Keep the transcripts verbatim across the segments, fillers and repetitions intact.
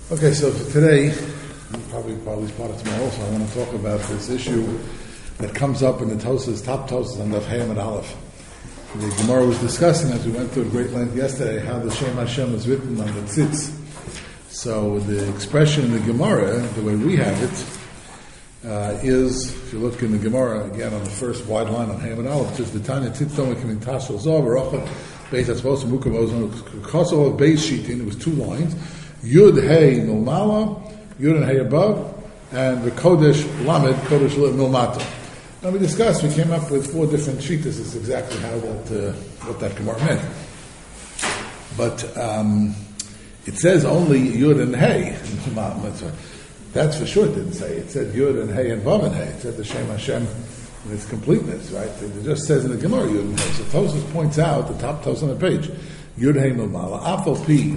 Okay, so for today, probably probably part of tomorrow also, I want to talk about this issue that comes up in the Tosas, top Tosas on the Hayam and Aleph. The Gemara was discussing, as we went through at great length yesterday, how the Shem Hashem is written on the tzitz. So the expression in the Gemara, the way we have it, uh, is, if you look in the Gemara, again on the first wide line on Hayam and Aleph, just the Tanya Tzitz coming Tashel Zov, Rochet, Beis Atzvos, Mukavos, Kosov, Beis Shitin, it was two lines. Yud Hey Milmala, Yud and Hey above, and the Kodesh Lamed, Kodesh Milmata. Now we discussed, we came up with four different shittas. This is exactly how that, uh, what that Gemara meant. But um, it says only Yud and Hey. That's for sure it didn't say. It said Yud and Hey and Vav and Hey. It said the Shem Hashem in its completeness, right? It just says in the Gemara Yud and Hey. So Tosas points out, the top Tosas on the page, Yud Hey Milmala, Afal Pi.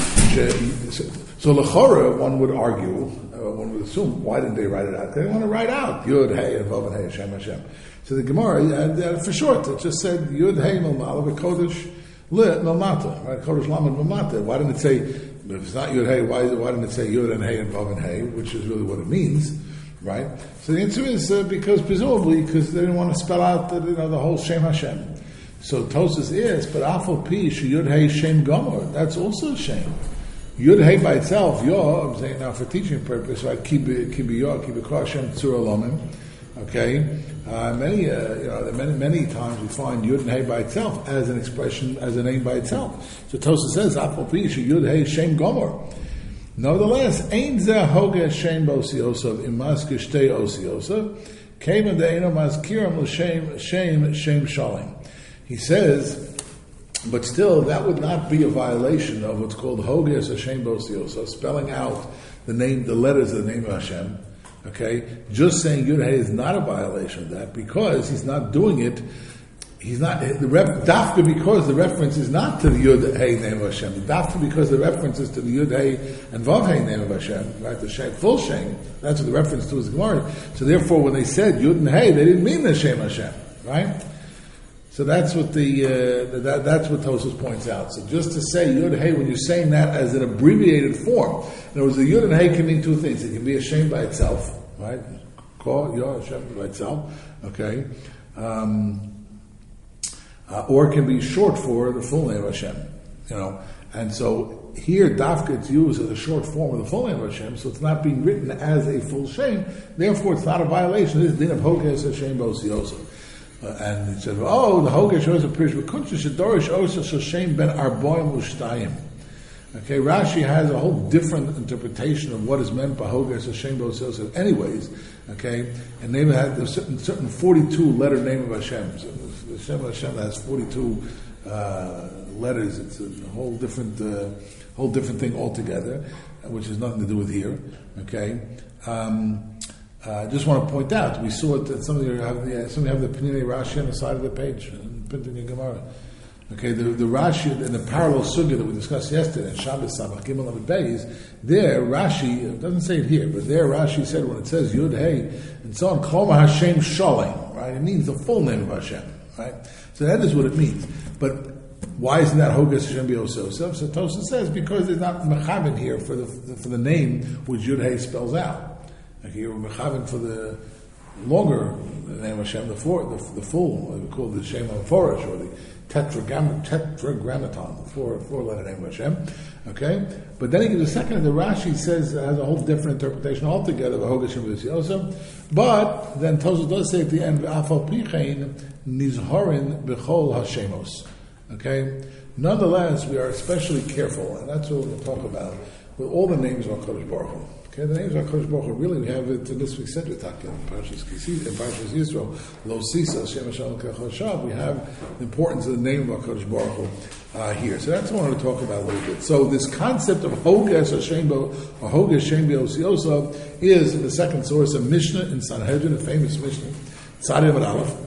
So Lechora, one would argue, uh, one would assume, why didn't they write it out? They didn't want to write out Yud, Hey, and Vav, and Hey, Hashem, Hashem. So the Gemara, and uh, for short, it just said Yud, Hey, Milmala, Kodesh, Lit, Milmata, right? Kodesh, Lamed, Milmata. Why didn't it say, if it's not Yud, Hey, why, why didn't it say Yud, and Hey, and Vav, and Hey, which is really what it means, right? So the answer is uh, because, presumably, because they didn't want to spell out the, you know, the whole Shem Hashem. So Tosas is, but Afal Pi, Yud, Hey, Shem, Gomer, that's also a shame. Yud Hey by itself, Yor, I'm saying now for teaching purpose, right? Kibi Kibi Yor, Kibi Kol Hashem Tzur Lomim. Okay, uh, many uh, you know many many times we find Yud and Hey by itself as an expression, as a name by itself. So Tosas says Apol Pisha Yud Hey Shem Gomer. Nevertheless, Ein Zeh Hoge Shem Bosiosov Imas Geshtei Osiosov Came in the Eino Mazkiram L'Shem Shem Shem Shalim. He says. But still, that would not be a violation of what's called Hoges Hashem Bosio. So spelling out the name, the letters of the name of Hashem. Okay, just saying Yud Hey is not a violation of that because he's not doing it. He's not the ref, dafka because the reference is not to the Yud Hey name of Hashem. Dafka because the reference is to the Yud Hey and Vav Hey name of Hashem. Right, the Shem, full Shem. That's what the reference to is Gemara. So therefore, when they said Yud and Hey, they didn't mean the Shem Hashem. Right. So that's what the uh, that, that's what Tosas points out. So just to say Yud Hey, when you're saying that as an abbreviated form, in other words, the Yud and Hey can mean two things. It can be a Shem by itself, right? Call Yod Hashem by itself, okay, um, uh, or it can be short for the full name of Hashem, you know. And so here, Dafka, it's used as a short form of the full name of Hashem, so it's not being written as a full Shem. Therefore, it's not a violation. It is din of Hoges Hashem Bosiosov. Uh, and he said, oh, the Hogesh shows a Pirish, but Kuncha Shadorish Osa Shoshem ben Arboim Ushtayim. Okay, Rashi has a whole different interpretation of what is meant by Hogesh Hashem Bosiosov anyways, okay, and they had a certain, certain forty-two letter name of Hashem. So the Hashem Hashem has forty-two uh, letters. It's a whole different, uh, whole different thing altogether, which has nothing to do with here, okay. Um, I uh, just want to point out, we saw it that some of you have the, some of you have the Panini Rashi on the side of the page, printed in Gemara. Okay, the, the Rashi in the parallel sugya that we discussed yesterday in Shabbos Samach Gimel Amud Beis, there Rashi, it doesn't say it here, but there Rashi said when it says Yud Hey and so on, Kloma Hashem Shalim, right? It means the full name of Hashem, right? So that is what it means. But why isn't that Hoges Hashem B'Yosef? So Tosas says because there's not Mechavin here for the for the name which Yud Hey spells out. Like you're mechaven for the longer name of Hashem, the, four, the, the full, what we call the Shem HaForish, or the tetragram, tetragrammaton, the four, four-letter name of Hashem. Okay? But then he gives a second, the Rashi says, it has a whole different interpretation altogether of Hogesh and V'Yosef. But then Tosas does say at the end, Afal Pichein Nizhorin B'chol Hashemos. Okay? Nonetheless, we are especially careful, and that's what we're going to talk about, with all the names of HaKadosh Baruch Hu. Okay, the names of HaKadosh Baruch Hu, really, we have it in this week's Sedra Taka, in Parashas Kisisa, in Parashas Yisro, Lo Sisa, Shem Hashem Kachoshav, we have the importance of the name of HaKadosh Baruch Hu uh, here. So that's what I want to talk about a little bit. So this concept of Hoges Hashem or Hoges Shem B'Yosef is, in the second source, a Mishnah in Sanhedrin, a famous Mishnah, Tzadi Amud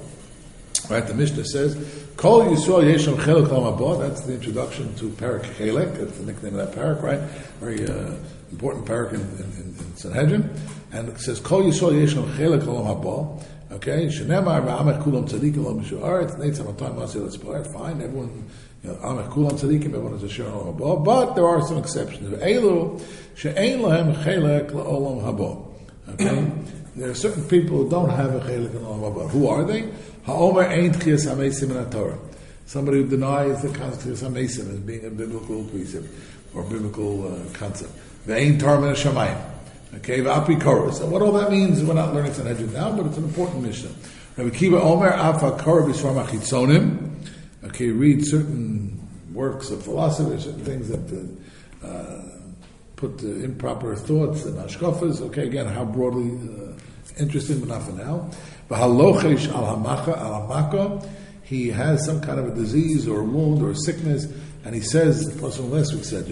Aleph. Right, the Mishnah says, Kol Yisrael Yeshem Chelek Lam Haba, that's the introduction to Parak Chelek, that's the nickname of that Parak, right? Very uh, important parak in, in, in Sanhedrin, and it says Kol Yisrael Yeshem Chelek Lam Haba. Okay, Shenemar V'Amech Kulam Tzadikim Lo Mishu Aretz Neitz Hamatan Masei L'Tzporet. Fine, everyone You know, Amech Kulam Tzadikim, everyone is a Shir Olam Haba. But there are some exceptions. Elu she'ein lahem chelek la'olam haba. Okay? There are certain people who don't have a chelek in Olam Haba. Who are they? Ha'omer ain't Chiyas HaMeisim in Torah. Somebody who denies the concept of Chiyas HaMeisim as being a biblical precept or biblical uh, concept. Ve'ein Torah min Hashamayim. Okay, v'api koros. And what all that means, we're not learning Sanhedrin now, but it's an important mission. Rabbi Kiva Omer, afa kor b'shvar machitzonim. Okay, read certain works of philosophy, certain things that uh, put uh, improper thoughts and hashkafas. Okay, again, how broadly uh, interesting, but not for now. V'halochesh al hamacha al hamaka. He has some kind of a disease or a wound or a sickness, and he says, plus from last week said,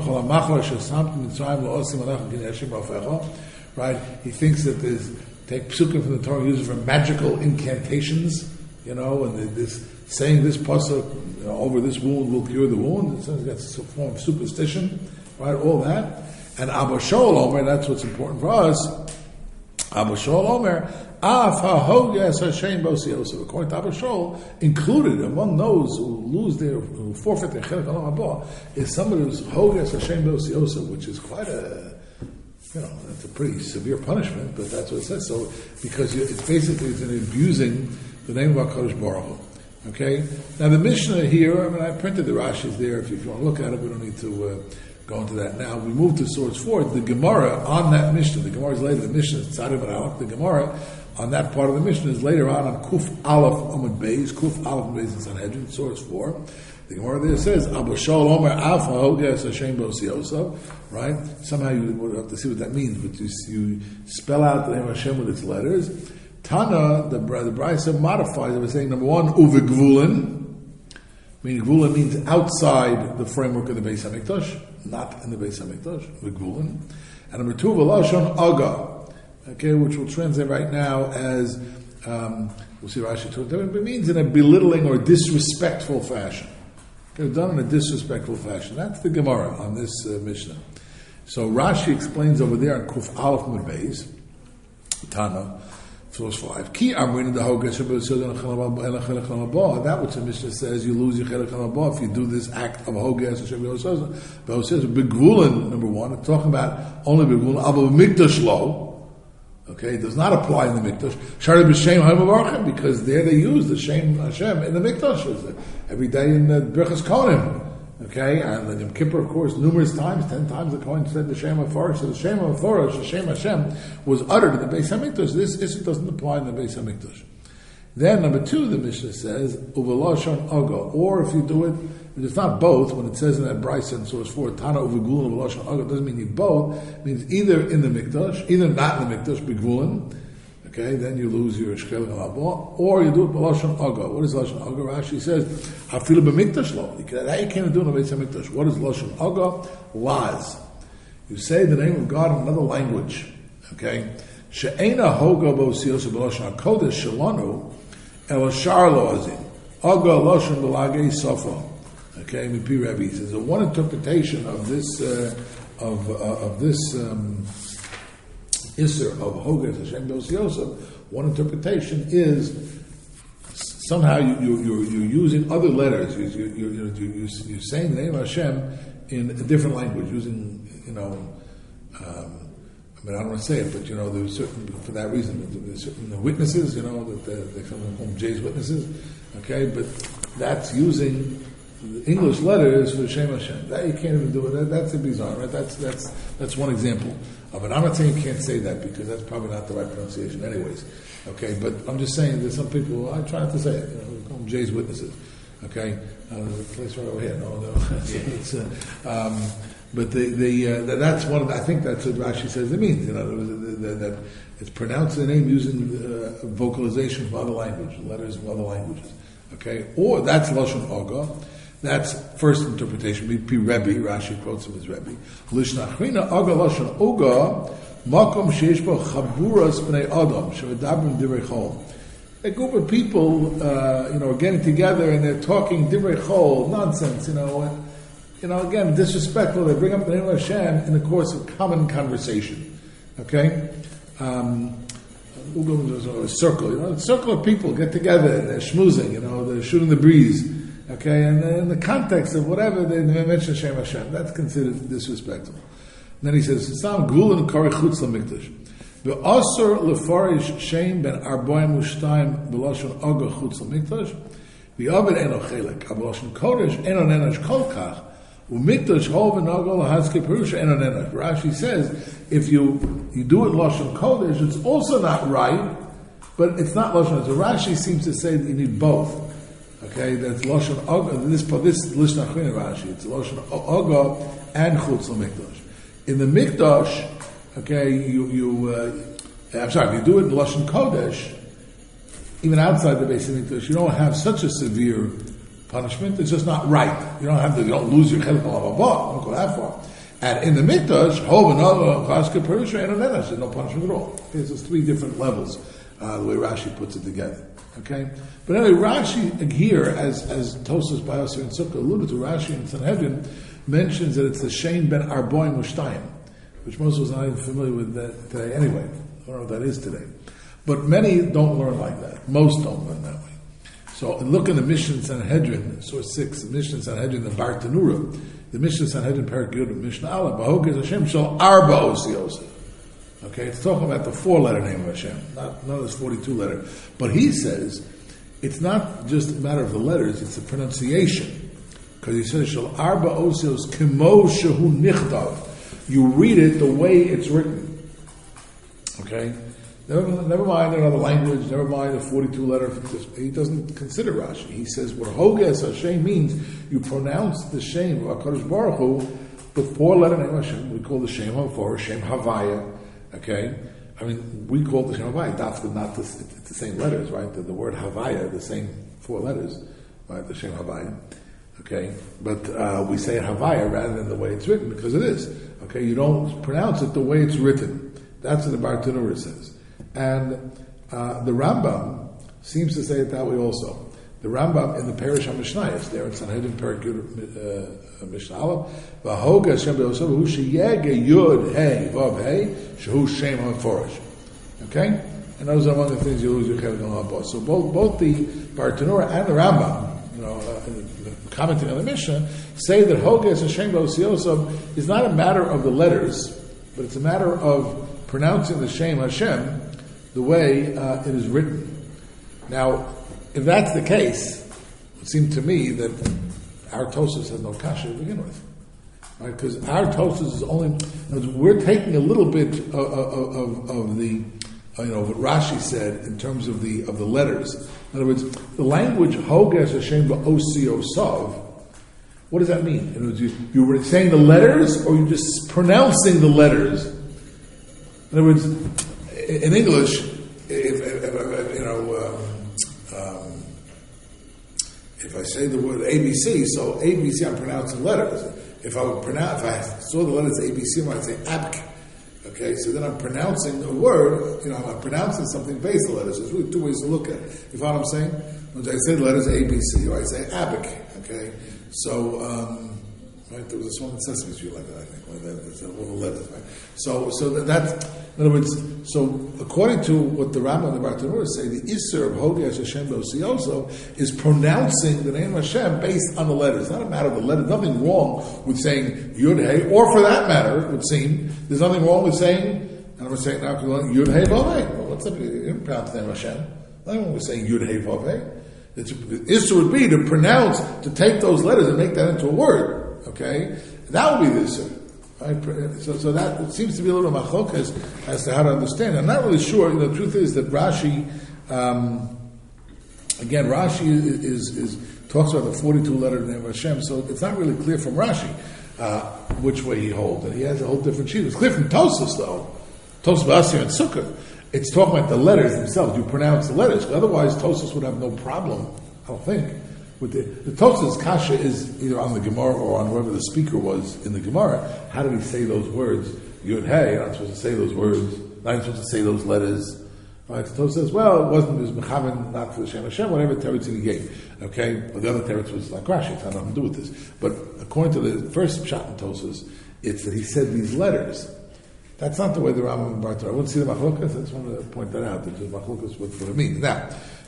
right? He thinks that there's, take psukim from the Torah, use it for magical incantations, you know, and this saying this pasuk, you know, over this wound will cure the wound. It says that's a form of superstition, right? All that. And Abba Shaul Omer, that's what's important for us. Abba Shaul Omer, Af ha-hoges Hashem bosi Yosef. According to Abba Shaul, included among those who lose their, who forfeit their chelek olam haba, is somebody who's hoges Hashem bosi Yosef, which is quite a, you know, that's a pretty severe punishment, but that's what it says. So, because it's basically it's an abusing the name of HaKadosh Baruch Hu. Okay? Now the Mishnah here, I mean, I printed the Rashi's there. If you want to look at it, we don't need to uh, go into that now. We move to source four. The Gemara on that Mishnah, the Gemara is later, the Mishnah is Tzaddik ben Aleph, the Gemara on that part of the Mishnah is later on on Kuf Aleph Amud Beis, Kuf Aleph Amud Beis in Sanhedrin, source four. The Gemara there says, Abba Shaul Omer Af HaHoges Hashem Bosi Yosef, right? Somehow you would have to see what that means, but you, you spell out the name of Hashem with its letters. Tana, the, the Brisa modifies it by saying, number one, Uvegvulin, meaning Gvulin means outside the framework of the Beis HaMikdash, not in the Beis HaMikdash, Uvegvulin. And number two, Velashon Aga, okay, which we'll translate right now as, um, we'll see Rashi talk about it, it means in a belittling or disrespectful fashion. Okay, done in a disrespectful fashion. That's the Gemara on this uh, Mishnah. So Rashi explains over there in Kuf Aleph Amud Beis, Tana, source five. Ki amrin the hogesh that which the Mishnah says you lose your chelek halabah if you do this act of hogesh hashem. But it says begvulin number one. It's talking about only begvulin. Abel mikdash lo. Okay, it does not apply in the mikdash. Shari b'shem ha'mavarchem because there they use the shem Hashem in the mikdash every day in the Birchas Kohanim. Okay, and the Yom Kippur, of course, numerous times, ten times the Kohen said the Shem HaFarash, so the Shem HaFarash, the Shem Hashem, was uttered in the Beis HaMikdash. This issue doesn't apply in the Beis HaMikdash. Then, number two, the Mishnah says, Uvelashon Aga, or if you do it, it's not both, when it says in that Brisa in source four, Tana Uvegulin, Uvelashon Aga, it doesn't mean you both, it means either in the Mikdash, either not in the Mikdash, Begvulin, okay, then you lose your shkel halabah, or you do it b'lashon aga. What is lashon aga? Rashi says, "Afilu b'mikdash lo." That you can't do in the Beis HaMikdash. What is lashon aga? Laz. You say the name of God in another language. Okay, she'ena hoga b'osiyos b'lashon hakodesh shalanu el shar lo azim aga lashon b'lagei safa. Okay, Mipi Rebbe says a one interpretation of this uh, of uh, of this. Um, Isser of Hogesh Hashem Bosi Yosef, one interpretation is somehow you, you, you're, you're using other letters. You, you, you, you, you, you're saying the name of Hashem in a different language, using, you know, um, I mean, I don't want to say it, but, you know, there's certain, for that reason, there's certain witnesses, you know, that they come from Jay's witnesses, okay, but that's using English letters for Shem Hashem. That you can't even do it. That, that's a bizarre, right? That's, that's, that's one example. But I'm not saying you can't say that because that's probably not the right pronunciation anyways. Okay, but I'm just saying there's some people, I try not to say it, you know, we call them Jay's witnesses. Okay, uh, there's a place right over here. No, no. it's, uh, um, but the, the, uh, that's one of the, I think that's what Rashi says it means, you know, that, that it's pronouncing the name using uh, vocalization from other languages, letters from other languages. Okay, or that's Lashon Aga. That's first interpretation. Rebbe, Rashi quotes him as Rebbe. Lishnachrina aga lashon oga makom sheish bo chaburas bnei adam shevadabrim divrei chol. A group of people, uh, you know, are getting together and they're talking divrei chol, nonsense, you know, and, you know, again, disrespectful. They bring up the name of Hashem in the course of common conversation. Okay, um, a circle, you know, a circle of people get together and they're schmoozing, you know, they're shooting the breeze. Okay, and in the context of whatever they mention Shem Hashem, that's considered disrespectful. And then he says, "Sam gulen kari chutz lamikdash, ve'asur lefarish Shem ben arboim u'shtayim b'lashon aga chutz lamikdash, ve'avid eno chelek, b'lashon kodesh eno nenash kolkach, u'mikdash hov v'nago lahazke perusha eno nenash." Rashi says, if you you do it lashon kodesh, it's also not right, but it's not lashon. So Rashi seems to say that you need both. Okay, that's lashon aga. This this lishna achrin Rashi. It's lashon aga and chutz lamikdash. In the mikdash, okay, you you. Uh, I'm sorry, if you do it in lashon kodesh, even outside the base of mikdash, you don't have such a severe punishment. It's just not right. You don't have to. You don't lose your chelik blah blah blah. Don't go that far. And in the mikdash, hov another chaska perusha and nenash. There's no punishment at all. There's just three different levels. Uh, the way Rashi puts it together. Okay? But anyway, Rashi here, as as Tosas Bayosir and Sukkah alluded to, Rashi in Sanhedrin mentions that it's the Shem ben Arboim Ushtayim, which most of us are not even familiar with that today anyway. I don't know what that is today. But many don't learn like that. Most don't learn that way. So look in the Mishnah Sanhedrin, source six, the Mishnah Sanhedrin, the Bartanura, the Mishnah Sanhedrin, Perak Yud, Mishnah Aleph, Bahogez Hashem Shal Arba Osios. Okay, it's talking about the four-letter name of Hashem, not not this forty-two letter. But he says it's not just a matter of the letters; it's the pronunciation. Because he says "Shal arba osios kimo shehu nichtav." You read it the way it's written. Okay, never, never mind another language. Never mind the forty-two letter. He doesn't consider Rashi. He says what Hoges Hashem means. You pronounce the Shem of Hakadosh Baruch Hu, the four-letter name of Hashem. We call the Shem Havor, Shem Havaya. Okay, I mean, we call the Shem Havaya. That's not the, it's the same letters, right? The, the word Havaya, the same four letters, right? The Shem Havaya. Okay, but uh, we say it Havaya rather than the way it's written because it is. Okay, you don't pronounce it the way it's written. That's what the Bartanura says, and uh, the Rambam seems to say it that way also. The Rambam in the Parish HaMishnayos, there in Sanhedrin Perak Yud Mishnah Aleph, V'hoga Hashem be'osav hu sheyege yud hey vav hey shehu shem ha'forish. Okay, and those are among the things you lose your chelik on both. So both both the Bartanura and the Rambam, you know, uh, commenting on the Mishnah, say that Hoga Hashem be'osav is not a matter of the letters, but it's a matter of pronouncing the Shem Hashem the way uh, it is written. Now, if that's the case, it would seem to me that our Tosas has no kasha to begin with, right? Because our Tosas is only we're taking a little bit of, of, of, of the, you know, what Rashi said in terms of the of the letters. In other words, the language Hoges Hashem ba'osio sav. What does that mean? In other words, you, you were saying the letters, or you just pronouncing the letters? In other words, in English, if, if, if you know. Uh, Um, if I say the word A B C, so A B C I'm pronouncing letters. If I would pronounce, if I saw the letters A B C, I might say abk. Okay, so then I'm pronouncing a word. You know, I'm pronouncing something based on letters. There's really two ways to look at it. You follow what I'm saying? When I say the letters A B C, or I say abk. Okay, so um, right, there was a song in Sesame Street like that. I think there's all the letters. Right? So, so that, that's. In other words, so according to what the Rambam and the Bartanura say, the Isser of Hogesh Hashem B'Osioso is pronouncing the name of Hashem based on the letters. It's not a matter of the letters. Nothing wrong with saying Yud Hey, or for that matter, it would seem, there's nothing wrong with saying, and I'm saying now, Yud Hey Vav Hey. Well, what's up? You don't pronounce the name of Hashem. Nothing wrong with saying Yud Hey Vav Hey. The Isser would be to pronounce, to take those letters and make that into a word. Okay? That would be the Isser. Right? So, so that it seems to be a little machlokas as, as to how to understand. I'm not really sure. You know, the truth is that Rashi, um, again, Rashi is, is, is talks about the forty-two letter name of Hashem. So it's not really clear from Rashi uh, which way he holds, and he has a whole different sheet. It's clear from Tosas though. Tosas Basir and Sukkah. It's talking about the letters themselves. You pronounce the letters. Otherwise, Tosas would have no problem. I don't think. With the, the Tosas kasha is either on the Gemara or on whoever the speaker was in the Gemara. How did he say those words? Yud Hey, you're not supposed to say those words. Not supposed to say those letters. Right? So Tosas says, well, it wasn't, it was Mechavan, not for the Shem Hashem, whatever teretz he gave. Okay? But the other teretz was like Rashi, it had nothing to do with this. But according to the first shot in Tosas, it's that he said these letters. That's not the way the Rambam and Bartanura. I wouldn't see the machlokas. I just wanted to point that out. That the machlokas what it means. Now,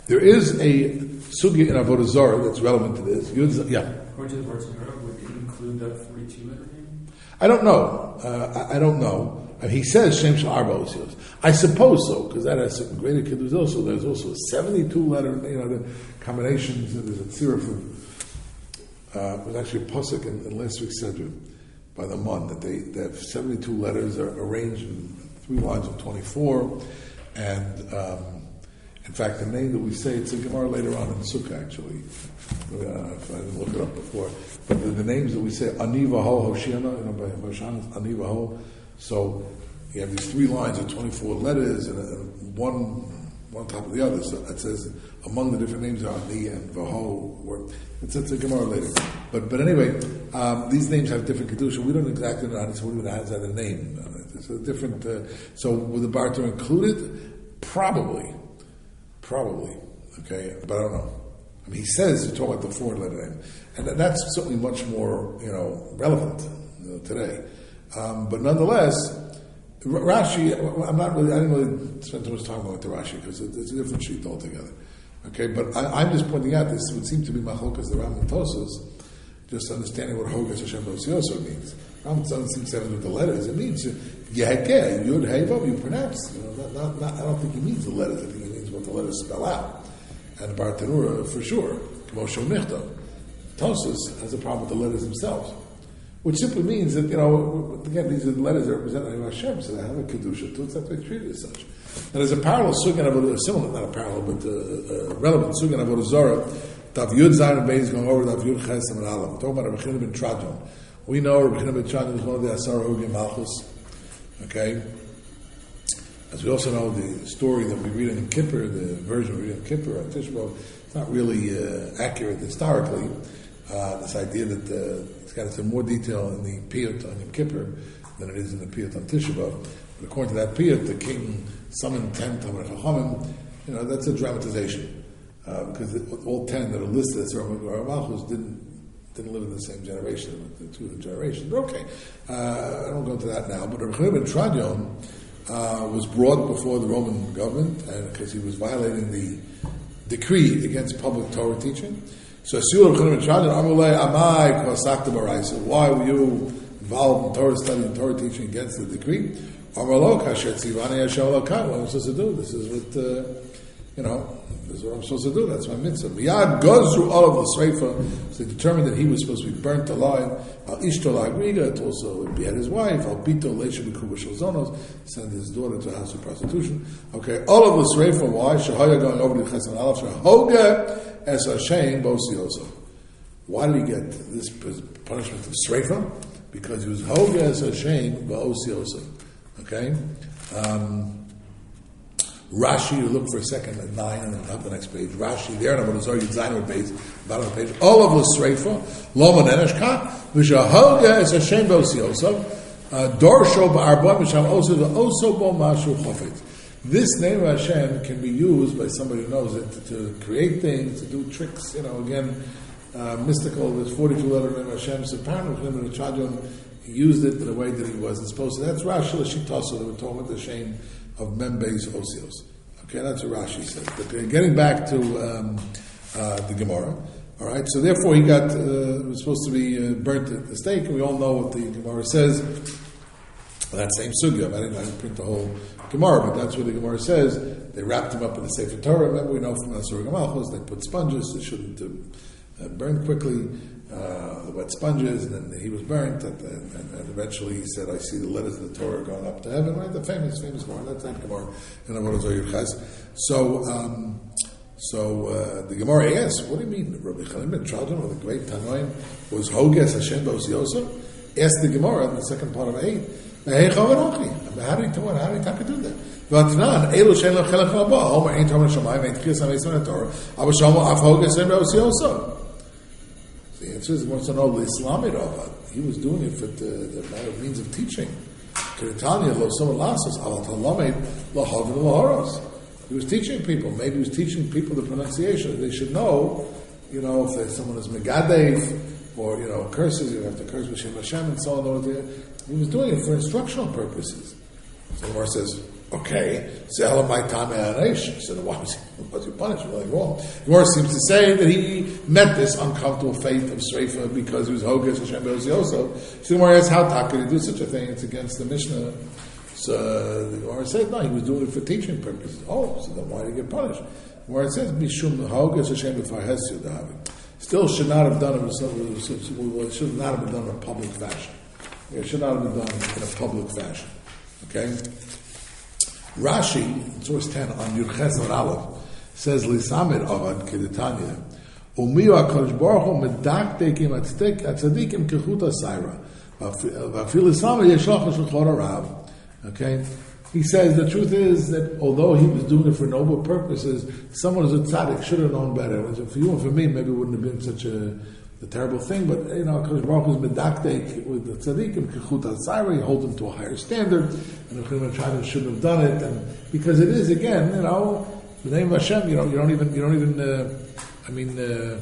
There is a sugya in Avodah Zarah that's relevant to this. Yud, yeah. According to the Bartanura, would it include that forty-two letter name? I don't know. Uh, I, I don't know. And he says Shem Shel Arba Osios. I suppose so, because that has some greater kiddush. Also, there's also a seventy-two letter, you know, the combinations. There's a tzirah from. Uh, it was actually a pasuk in, in last week's Sedra by the Mun that they, they have seventy-two letters are arranged in three lines of twenty-four, and um, in fact, the name that we say, it's a Gemara later on in Sukkah, actually. Uh, if I didn't look it up before. But the, the names that we say, Ani Vaho Hoshiana, you know, by Hashanah, Ani Vaho. So you have these three lines of twenty-four letters, and, and one one top of the other. So it says, among the different names are Ani and Vaho. Or, it's, it's a Gemara later. But but anyway, um, these names have different kedusha. We don't exactly know how to has that a name. It's a different. Uh, so with the Barter included, probably. Probably, okay, but I don't know. I mean, he says you're talking about the four-letter name, and that's certainly much more, you know, relevant you know, today. Um, but nonetheless, Rashi, I'm not really, I didn't really spend too much time about the Rashi because it's a different sheet altogether. Okay, but I, I'm just pointing out this would seem to be Machlokes the Ram and Tosas, just understanding what Hogas Hashem Bosyoso means. Ram doesn't seem to have with the letters. It means Yehekeh, Yud Hey Vav, you pronounce. You know, not, not, not, I don't think he means the letters. I think he means what the letters spell out. And Bartanura, for sure, Moshe Michta. Tosas has a problem with the letters themselves, which simply means that, you know, again, these are the letters that represent Hashem, so they have a Kedusha to it, so they treated as such. And there's a parallel Sugan Avodah, similar, not a parallel, but uh, uh, relevant Sugan Avodah Zarah, Tav Yud Zayin and Beis going over Tav Yud Ches and Aleph. We're talking about Rabbi China ben Trajan. We know Rabbi China ben Trajan was one of the Asar Hugim Malchus. Okay? As we also know, the story that we read in Kippur, the version we read in Kippur on Tisha B'Av, it's not really uh, accurate historically. Uh, this idea that uh, it's got some more detail in the Piyut on Yom Kippur than it is in the Piyut on Tisha B'Av. But according to that Piyut, the king summoned ten Talmid Chachamim. You know, that's a dramatization. Uh, because it, all ten that are listed as Rav Malchus didn't didn't live in the same generation, the two generations. But okay, uh, I don't go into that now. But Rabbi ben Tradion uh, was brought before the Roman government and because he was violating the decree against public Torah teaching. So Rabbi ben Tradion, Amalei Amai Kwasakta Baraisa. Why were you involved in Torah study and Torah teaching against the decree? Amalok Hashem Tzivani Hashem Elokah. What am I supposed to do? This is what uh, you know. This is what I'm supposed to do. That's my mitzvah. Miyad goes through all of the sreifa. So they determined that he was supposed to be burnt alive. Al ishto la'agriga. It also behead his wife. Al bito leisha b'kuba shalzonos. Send his daughter to a house of prostitution. Okay, all of the sreifa. Why? Shahaya going over to Chesed Aleph. Shahoga es Hashem bosioso. Why did he get this punishment of sreifa? Because he was hoga es Hashem bosioso. Okay. Um, Rashi, you look for a second at nine and then up the next page. Rashi, there, and I'm going to show you designer base, bottom of the page. All of the Sreifa, Loma Neneshka, Vishahoga is a shame bosioso, Dorsho ba'arba, Misham also the Oso bo Mashu Chofet. This name of Hashem can be used by somebody who knows it to, to create things, to do tricks, you know, again, uh, mystical. There's forty-two letter name of Hashem. So apparently, when the Chadron used it in a way that he wasn't supposed to. That's Rashi Lashitaso, that we're talking about the shame of Membe's Osios. Okay, that's what Rashi says. But uh, getting back to um, uh, the Gemara, all right. So therefore, he got uh, was supposed to be uh, burnt at the stake, and we all know what the Gemara says. That same sugya. I didn't, I didn't print the whole Gemara, but that's what the Gemara says. They wrapped him up in the Sefer Torah. Remember, we know from Asur Malchus they put sponges. They shouldn't uh, burn quickly. Uh, the wet sponges, and then he was burnt, and, and, and eventually he said, I see the letters of the Torah going up to heaven, right? The famous, famous Gemara, that's that Gemara, in Avodah Zarah Chaz. So, um, so, uh, the Gemara asks, what do you mean, Rabbi Chaim ben Trajan, or the great Tanoim, was Hoges Hashem Bosyoso? Ask the Gemara in the second part of eight, how do you how do you talk do that? V'atnan, Elu Shem Lechelech Rabah, Homer Ein Torah Shamayim, Ein Tchias HaMesim Torah, Abba Shomo Af Hoges Hashem Bosyoso. The answer is, he wants to know the Islamic Rabbah. He was doing it for the, the matter of means of teaching. He was teaching people. Maybe he was teaching people the pronunciation. They should know, you know, if someone is Megadev, or, you know, curses, you have to curse B'Shem Hashem, and so on. He was doing it for instructional purposes. So the Gemara says, Okay, so Elamai Tame Anesh. So why was he, why was he punished? Really wrong. The Gemara seems to say that he met this uncomfortable fate of Sreifa because he was Hogesh Hashem Be'ozioso. So the Gemara asks, how could he do such a thing? It's against the Mishnah. So uh, the Gemara says, no, he was doing it for teaching purposes. Oh, so then why did he get punished? The Gemara says, Mishum Hogesh Hashem Be'farhes Yudavi. Still should not have done it. It should not have been done in a public fashion. It should not have been done in a public fashion. Okay. Rashi, in source ten on Yurches and Aleph, says Lisamid Avad Kedetanya, Umiyu HaKadosh Baruch Hu medaktekim atzadikim kechuta sayra, v'afil Lisamid yeshlach l'shulchan harav. Okay, he says the truth is that although he was doing it for noble purposes, someone who's a tzaddik should have known better. For you and for me, maybe it wouldn't have been such a the terrible thing, but you know, Kadosh Baruch Hu is medaktek with the tzaddikim kechuta sayra. He holds them to a higher standard, and the Chachamim shouldn't have done it, and because it is again, you know, the name of Hashem. You know, you don't even, you don't even. Uh, I mean, uh,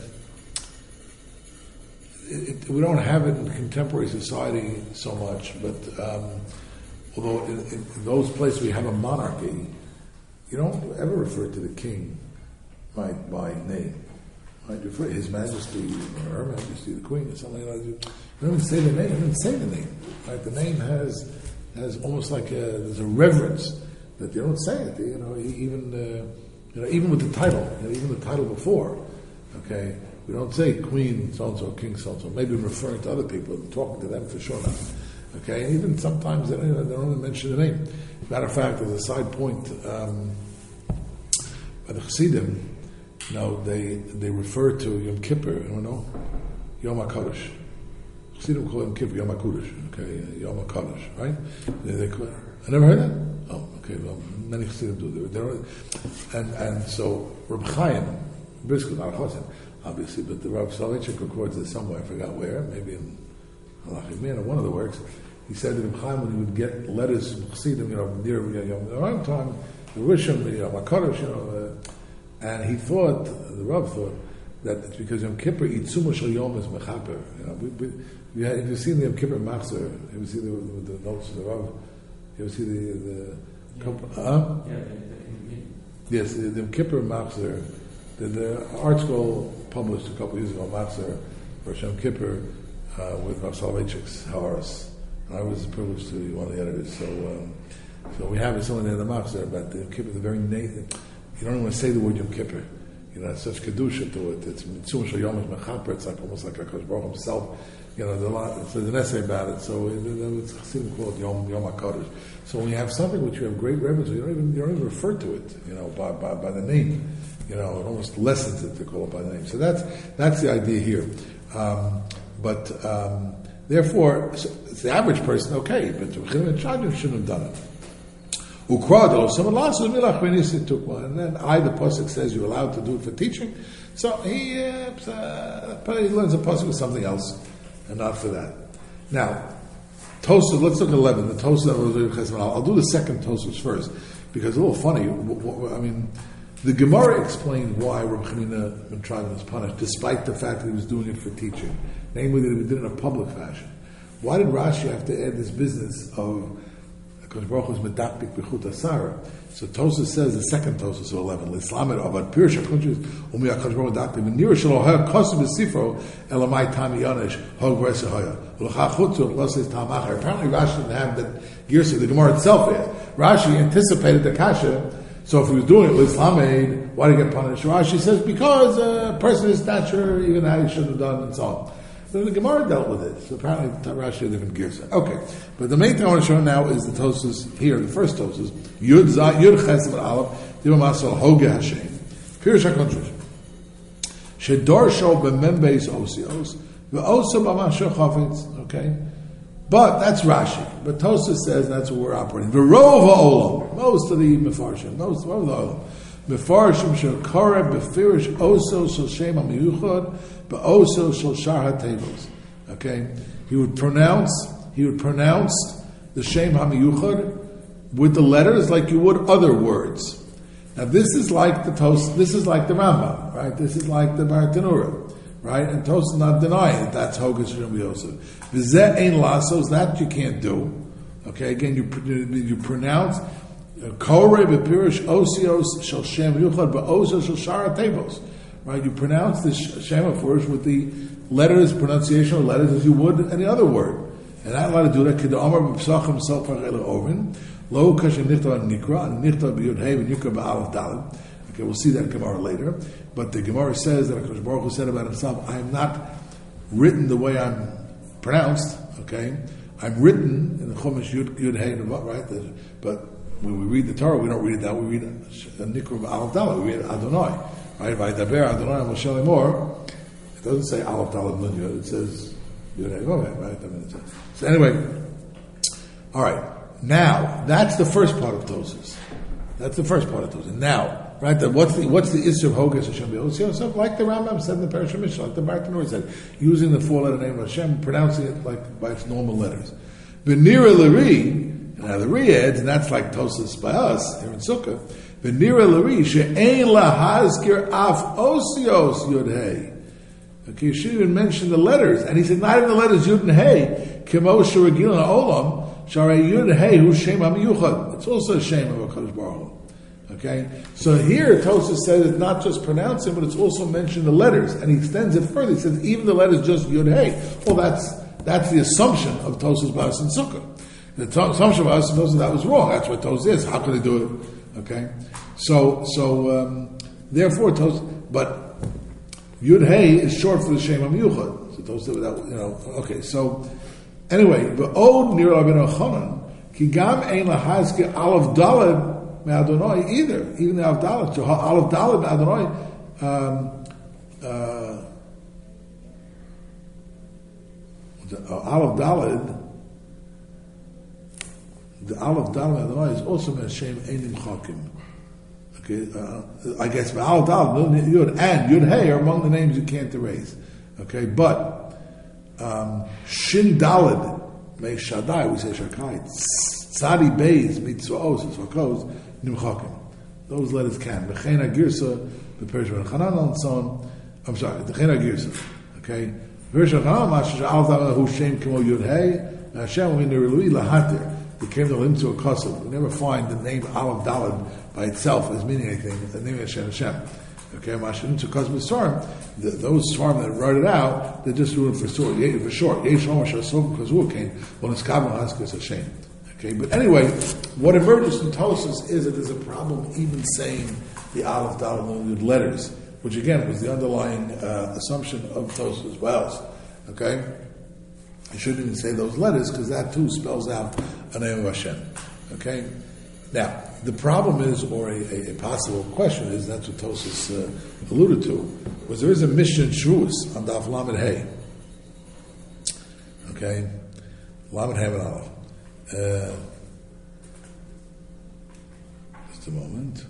it, it, we don't have it in contemporary society so much, but um, although in, in those places we have a monarchy, you don't ever refer to the king by by name. Right, refer His Majesty or Her Majesty, the Queen, or something like that. You don't even say the name. You don't even say the name. Right, the name has has almost like a, there's a reverence that you don't say it. You know, even uh, you know, even with the title, you know, even the title before. Okay, we don't say Queen so and so, King so and so. Maybe referring to other people, talking to them for sure not. Okay, and even sometimes they don't, they don't even mention the name. As a matter of fact, as a side point, um, by the Chassidim. No, they they refer to Yom Kippur, you know, Yom HaKadosh. Chassidim call Yom Kippur Yom HaKodesh, okay, Yom HaKadosh, right? They, they call, I never heard that? Oh, okay, well, many Chassidim do. They're, they're, and and so, Reb Chaim, Brisker, not Chassid, obviously, but the Rav Soloveitchik records it somewhere, I forgot where, maybe in Halachim Man or one of the works. He said that Reb Chaim, when he would get letters from Chassidim, you know, near Yom HaKadosh time, the Rishon, Yom HaKadosh, you know, uh, and he thought, the Rav thought, that it's because Yom Kippur, Itzuma Shal Yom is Mechaper. You know, we, we, we had, if you've seen the Yom Kippur Machzer, if you see the, the, the notes of the Rav, you ever see the, the, yeah. huh? Yeah, yeah, yeah. Yes, the, the Yom Kippur Machzer, the, the art school published a couple of years ago, Machzer, for Yom Kippur, uh, with Rav Soloveitchik's Haaretz. And I was privileged to be one of the editors, so, um, so we have it somewhere in the Machzer about the Yom Kippur, the very name. You don't even want to say the word Yom Kippur. You know, it's such kedusha to it. It's mitzvah shel yom mechaper. It's like almost like HaKadosh Baruch himself. You know, there's a lot. There's an essay about it. So it's Chassidim called Yom Yom HaKadosh. So when you have something which you have great reverence, you don't even you don't even refer to it. You know, by by, by the name. You know, it almost lessens it to call it by the name. So that's that's the idea here. Um, but um, therefore, so it's the average person, okay, but Chassidim and Shadrim shouldn't have done it. Ukradol, someone lost his milach when he took one, and then I, the pasuk says you're allowed to do it for teaching. So he, uh, uh, he learns a pasuk with something else, and not for that. Now, Tosas. Let's look at eleven. The Tosas. I'll do the second Tosas first because it's a little funny. I mean, the Gemara explained why Reb Chanina ben Tradon was punished, despite the fact that he was doing it for teaching, namely that he did it in a public fashion. Why did Rashi have to add this business of because Baruch Hu is medaktik b'chut asara? So Tosas says the second Tosas of eleven. L'slamet avad pirush hakunchis umi hakadosh baruch medaktik v'nira shelo haya kosu b'sifro elamai tami yanesh hog v'esa haya l'cha chutzu l'says tam acher. Apparently Rashi didn't have that girsa. The Gemara itself is. Rashi anticipated the kasha. So if he was doing it l'slamed, why did he get punished? Rashi says because a person of stature, even that he shouldn't have done, and so on. So the Gemara dealt with it. So apparently Rashi had different gears. Okay. But the main thing I want to show now is the Tosas here, the first Tosas. Yud Zah, Yud Chesed Aleph, Diva Masal Hoge Hashem. Pirush HaKontrish. Shedor Shol B'membeis Osios, V'osa B'masho Chafetz. Okay? But that's Rashi. But Tosas says that's what we're operating. V'rov ha'olam. Most of the Mefarshim. Most of the olam. Mefarshim shel koreh b'firish oso shel shem ha'miyuchad b'oso shel shar ha'tevos. Okay, he would pronounce he would pronounce the shem ha'miyuchad with the letters like you would other words. Now this is like the Tos. This is like the Rambam, right? This is like the Bartanura, right? And Tos is not denying it. That's Hogesh Rabbi Yosef. V'zeh ein lasos. That you can't do. Okay, again you you pronounce. Korei b'pirush osios shel shem yuchad ba'osos shel shara tevos. Right, you pronounce the Shem first with the letters, pronunciation of letters, as you would any other word. And not allowed to do that. Kid Omar b'psachim self parchela ovin lo kashem nichta nikra and nichta b'yud hey v'nikra ba'alef daled. Okay, we'll see that Gemara later. But the Gemara says that HaKadosh Baruch Hu said about himself, I am not written the way I'm pronounced. Okay, I'm written in the Chumash Yud Yud Hey Nevat, right? The, but when we read the Torah, we don't read it that. We read Nikra ba'alef daled. We read Adonai. Right, Vaydaber Adonai Moshe Lemor. It doesn't say Aleph Daled Nun Yud. It says Yud Hey Vav Hey. Right. I mean, it says. So anyway, all right. Now that's the first part of Tosas. That's the first part of Tosas. Now, right? The, what's the what's the issue of Hogas Hashem Be'osio? So like the Rambam said in the Parashah Mishnah, like the Bartanur said, using the four-letter name of Hashem, pronouncing it like by its normal letters. V'nira L'ri. Now the Ri adds, and that's like Tosas by us here in Sukkah. V'nira L'ri she'ein lahazkir af osios yud hey. Okay, you should even mention the letters, and he said not even the letters yud and hey. Kemo shuragil olam sharei yud hey hu shem hamiyuchad. It's also a shame of HaKadosh Baruch Hu. Okay, so here Tosas says it's not just pronouncing, but it's also mentioned the letters, and he extends it further. He says even the letters just yud hey. Well, that's that's the assumption of Tosas Bas and Sukkah. The t- assumption of us knows that that was wrong. That's what Tosas is. How could they do it? Okay, so so um, therefore Tosas, but Yud Hey is short for the Shem HaMiyuchad. So Tosas without you know. Okay, so anyway, but Od Nir Rabbeinu Chanan Ki Gam Ein Lahazke Aleph Daled Me'Adonai either. Even the Aleph Daled. So Aleph Daled Me'Adonai. Um, uh, Aleph Daled. The Aleph Daled Adonai is also Hashem Einim Chakim. Okay, uh, I guess Aleph Daled Yud and Yud Hey are among the names you can't erase. Okay, but um, Shin Daled Mei Shaddai we say Shakai Tzadi Beis Mitzvos Zvakos Nim Chakim. Those letters can. B'chein Agirsa B'Perish Hanan and so on. I'm sorry, B'chein Agirsa. Okay, Perish Hanan Mashiach Aleph Daled Hu Shem Kimo Yud Hey Hashem Hu Nirului Lahater. They came to limit to a kosov. We never find the name Aleph Daled by itself as meaning anything. The name of Hashem Hashem. Okay, Mashiach to kosov Svarim. Those Svarim that wrote it out, they're just doing it for short. For short. Yesh Homer Shasov Kazur came. Well, it's Kabbalah Haskas Hashem. Okay, but anyway, what emerges from Tosas is that there's a problem even saying the Aleph Daled with letters, which again was the underlying uh, assumption of Tosas Wells. Okay. I shouldn't even say those letters because that too spells out a name of Hashem. Okay? Now, the problem is, or a, a, a possible question is, that's what Tosas uh, alluded to, was there is a Mishnah Shavuos on Daf Lamed Hey. Okay? Lamed Hey and Aleph. Uh, just a moment.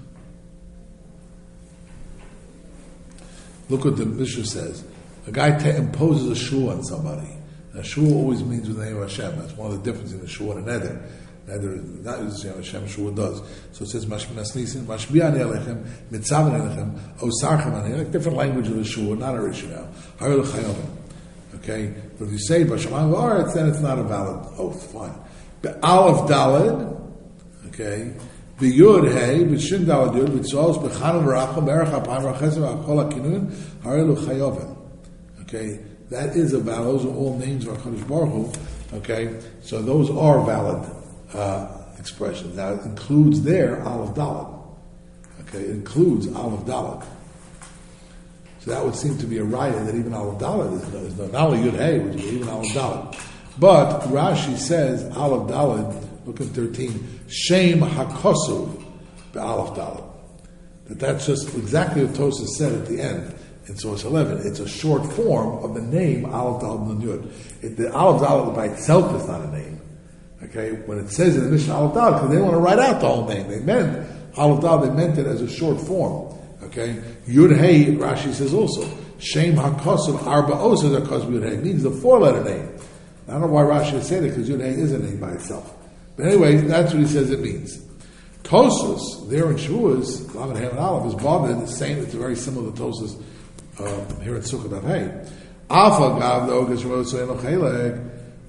Look what the Mishnah says. A guy t- imposes a shul on somebody. Now, shul always means with the name of Hashem. That's one of the differences in the shul and a neder. Neder is not using the name of Hashem, shul does. So it says, Mashminas Nisin, Mashbi'ani Alechem, Mitzavan Alechem, Osarchem Alechem, like different language of the shul, not original. Haril Chayovim. Okay? But if you say, Bashaman V'aretz, then it's not a valid oath. Fine. But Aleph Daled, okay, B'yud Hey, B'shin Daled Yud, B'tzos, B'chanam V'racham, Berach HaPayim, V'chesem, V'chol HaKinun, Haril Chayovim. Okay? That is a valid. Those are all names of HaKadosh Baruch Hu. Okay, so those are valid uh, expressions. Now it includes there Aleph Daled. Okay, it includes Aleph Daled. So that would seem to be a raya that even Aleph Daled is, is not, not only Yud Hey, which is even Aleph Daled. But Rashi says Aleph Daled. Look at thirteen. Shem Hakosuv be'Aleph Daled. That that's just exactly what Tosas said at the end. In source eleven, it's a short form of the name Aleph Daled Nun Yud. The Aleph Daled by itself is not a name. Okay, when it says in the Mishnah Aleph Daled, because they want to write out the whole name, they meant Aleph Daled. They meant it as a short form. Okay, Yud Hey. Rashi says also Shem Hakosav Arba Osas Hakosav Yud Hey means the four-letter name. I don't know why Rashi would say that because Yud Hey is a name by itself. But anyway, that's what he says it means. Tosas there in Shavuos, Lamed Hey and Aleph is bothered. The same. It's very similar to Tosas. Uh, here in Sukkot Hey, Alpha Gav the Ogas Rosa Enocheleg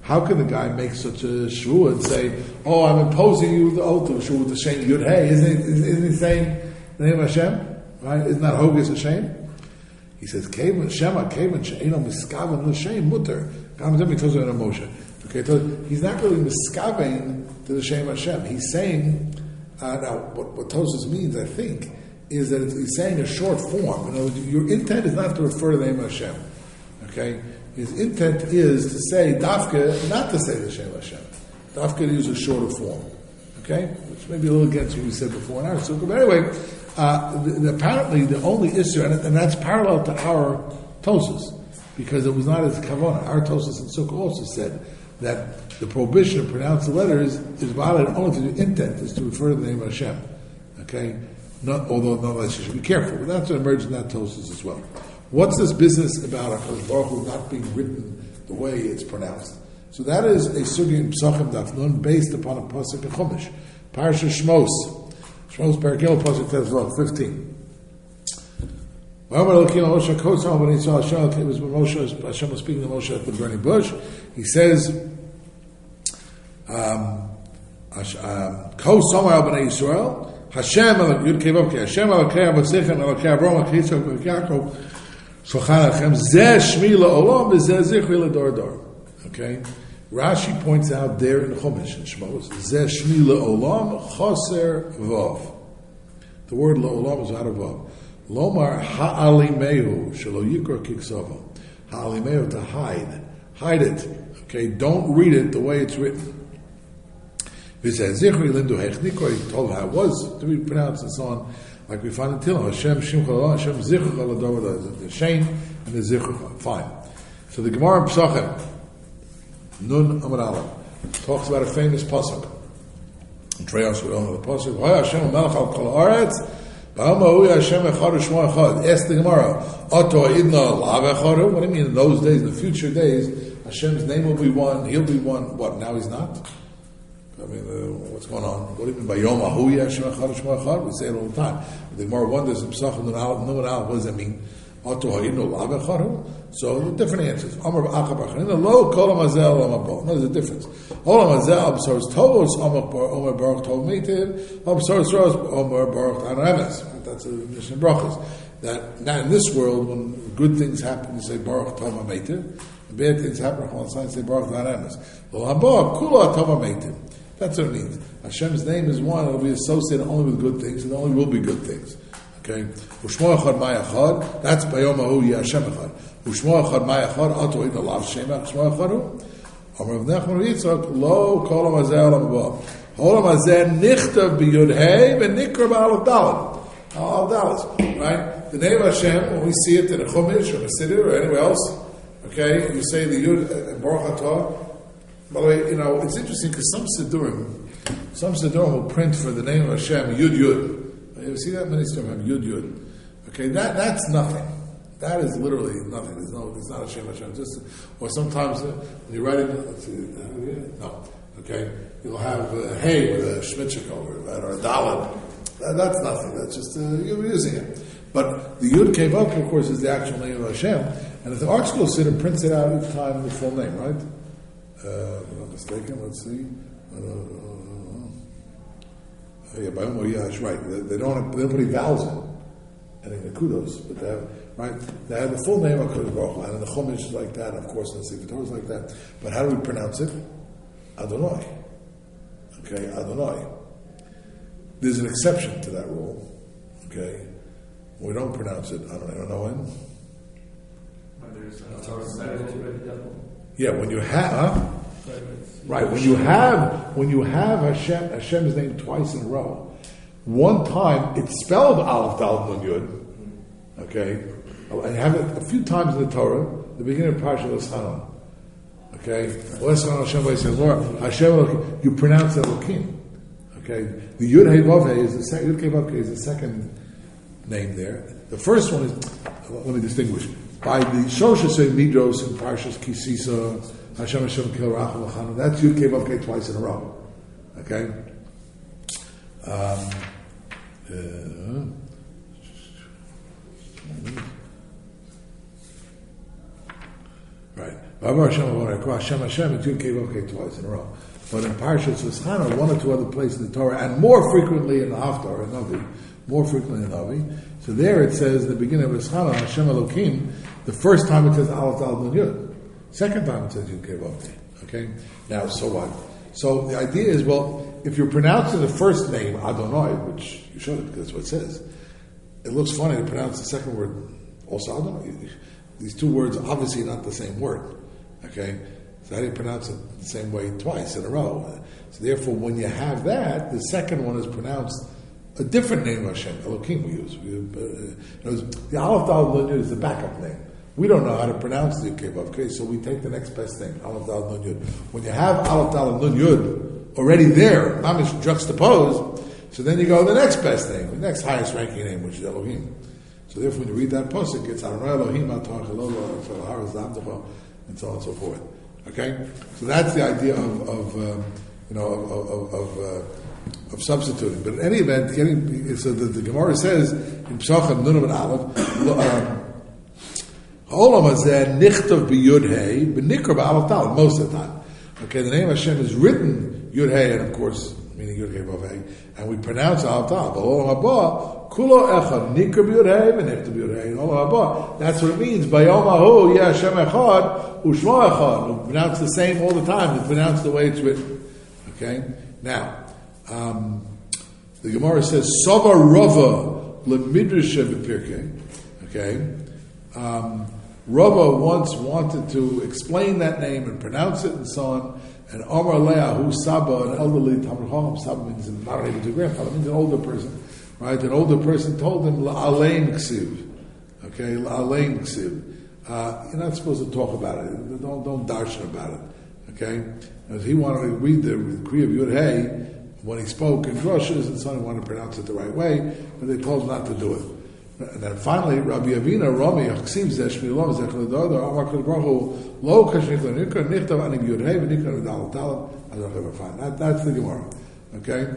How can the guy make such a shvu and say, "Oh, I'm imposing you the oath of shvu with the Shem Yud Hey"? Isn't he, isn't he saying the name of Hashem? Right? Isn't that Hogus Hashem? He says, "Kevin Shema, Kevin Sheino Miskaven L'Shem Mutter." Comes in because of an emotion. Okay, so he's not really miskaven to the Shem Hashem. He's saying uh, now what, what Tosfos means, I think, is that it's, he's saying a short form. In other words, your intent is not to refer to the name of Hashem. Okay, his intent is to say dafka, not to say the Shem Hashem. Dafka to use a shorter form. Okay, which may be a little against what we said before in our sukkah. But anyway, uh, the, the, apparently the only issue, and, and that's parallel to our Tosfos, because it was not as kavanah. Our Tosfos and Sukkah also said that the prohibition to pronounce the letters is valid only if the intent is to refer to the name of Hashem. Okay? Not, although nonetheless you should be careful. But that's what emerged in that Tosfos as well. What's this business about HaKadosh Baruch Hu not being written the way it's pronounced? So that is a sugi in Psachim Daf Nun based upon a pasuk in Chumash. Parashat Shmos. Shmos Parakil pasuk Tezvav fifteen. It was when Moshe, Hashem was speaking to Moshe at the burning bush. He says, um, Ko Somar al Bnei Yisrael, Hashem al Yud Kevavke, Hashem al Kei Avosechem al Kei Avrom al Kei Yitzchak al Kei Yaakov, Shochan Alchem, Zeh Shmi La'olam, Zeh Zichri L'dor Dor. Okay? Rashi points out there in Chumash, in Shmos, Zeh Shmi La'olam, Choser Vav. The word La'olam is out of Vav. Lomar ha'alimehu shelo yikra kiksava. Ha'alimehu, to hide. Hide it. Okay, don't read it the way it's written. He says, Zichri lindu hechnikro, he told how it was to be pronounced and so on. Like we find in Tillah, Hashem shimcha Hashem zichra l'dor, the Shein and the zichra. Fine. So the Gemara in Psachim, Nun Amar Aleph, talks about a famous pasuk. And Treyos would own the pasuk. V'hay Hashem melech al kol haaretz, Ask the Gemara, Oto idna lavechoru? What do you mean in those days, in the future days, Hashem's name will be one, he'll be one. What, now he's not? I mean, uh, what's going on? What do you mean by Yom Ahuya Hashem Echad Shmo Echad? We say it all the time. The Gemara wonders in Psachim Nun Aleph, what does that mean? Oto idna lavechoru? So, different answers. Amar B'achar in the low, Kol HaMazel Amar. No, there's a difference. Kol HaMazel Absoros Tovos Amar Baruch Tov Meitiv Absoros Ros Amar Baruch Tanaremes. That's a mission brachas. That now in this world, when good things happen, you say Baruch Tov Meitiv. When bad things happen, you say Baruch Tanaremes. Well, Haba Kula Tov Meitiv. That's what it means. Hashem's name is one. It will be associated only with good things, and only will be good things. Okay. Ushmo Echad Ma'achad. That's Bayom Ahu Yashem Echad. Ushmo Echad Ma'achad. Ato Ida Lav Shemach Shmo Echadu. Amar Rav Nachman Yitzchak Lo Kol HaMazeh Olam Haba. Kol HaMazeh Nichtav B'Yud Hey V'Nikra B'Alef Daled. Al Daled. Right. The name of Hashem, when we see it in a Chumash or a Siddur or anywhere else, okay, you say the Yud and Baruch Atah. By the way, you know it's interesting because some Siddurim, some Siddurim will print for the name of Hashem Yud Yud. You see that many Siddurim have Yud Yud. Okay, that that's nothing. That is literally nothing. There's no, it's not a Shem Hashem. Just, or sometimes uh, when you write it, let's see, uh, no, okay, you'll have a hey with a shmitchik over that, or a dalad. That, that's nothing. That's just uh, you're using it. But the Yud came up, of course, is the actual name of Hashem. And if the art school sit and prints it out each time the full name, right? Uh, if I'm not mistaken. Let's see. Uh, yeah, by Umar, yeah, that's right. They, they don't. They don't put any vowels in. And in the kudos, but they have, right? They have the full name of HaKadosh Baruch Hu, and the Chumash is like that, of course, and the Sefer Torah is like that. But how do we pronounce it? Adonai. Okay, Adonai. There's an exception to that rule. Okay, we don't pronounce it. I don't, I don't know when. Yeah, when you have, huh? right? When you have, when you have Hashem, Hashem's name twice in a row. One time it's spelled Aleph Daled Nun Yud, okay, and have it a few times in the Torah, the beginning of Parashat Eschanah, okay. Hashem, Hashem, you pronounce Elokim, okay. The Yud Hey Vav Hey is the second. Yud Hey Vav Hey is the second name there. The first one is, let me distinguish by the Shosha say Midros and Parshas Kisisa, Hashem Hashem Kil Rachel Lachanu. That's Yud Hey Vav Hey twice in a row, okay. Um, Uh, right. V'amar Hashem Avonai Kol Hashem Hashem and Yud Kei Vav Kei twice in a row. But in Parshas V'schana, one or two other places in the Torah, and more frequently in the Haftarah and Navi, more frequently in Navi. So there it says, in the beginning of V'schana, Hashem Elokim, the first time it says Aleph Dalet Nun Yud. Second time it says Yud Kei Vav Kei. Okay? Now, so what? So the idea is, well, if you're pronouncing the first name, Adonai, which you should, because that's what it says, it looks funny to pronounce the second word also Adonai. These two words are obviously not the same word. Okay? So how do you pronounce it the same way twice in a row? So therefore, when you have that, the second one is pronounced a different name of Hashem, Elohim we use. We, uh, the Aleph Dalet Nun Yud is the backup name. We don't know how to pronounce the Yud Kei Vav Kei, so we take the next best thing, Aleph Dalet Nun Yud. When you have Aleph Dalet Nun Yud already there, not juxtaposed, so then you go to the next best thing, the next highest ranking name, which is Elohim. So therefore, when you read that pasuk, it's Adonai Elohim Atah Chalolo, and so on and so forth. Okay, so that's the idea of, of um, you know of of, of, uh, of substituting. But in any event, getting so the, the Gemara says in Pesachim Nun and Aleph, Ha'olam hazeh nichtav b'yud hey b'nikra b'aleph dalet most of the time. Okay, the name of Hashem is written Yud Hey, and of course meaning Yud Hey Vav Hey, and we pronounce Aleph Dalet. But Ha'olam haba kulo echad nikra b'yud hey b'nichtav b'yud hey. Ha'olam haba, that's what it means. Bayom hahu yeh Hashem echad u'shmo echad. We pronounce the same all the time. We pronounce the way it's written. Okay, now um, the Gemara says Sava Rava leMidrash b'Pirkei. Okay. Um, Rava once wanted to explain that name and pronounce it and so on. And Omar Leah, who's Saba, an elderly Talmud Chacham, Saba means not even to grandfather, means an older person, right? An older person told him La'alein Ksiv, okay, La'alein Ksiv. Uh, you're not supposed to talk about it. Don't don't darshan about it, okay? Because he wanted to read the Kriya of Yud Hey when he spoke in drushes, and so on, he wanted to pronounce it the right way, but they told him not to do it. And then finally, Rabbi Avina Rami Achsim Zeshmi Lo Zechel Dodo Amar Kol Baruch Lo Kashnik Lo Nikra Nichtav Ani Yud Hey V'Nikra V'Dalet Dalet. I don't ever find that. That's the Gemara. Okay,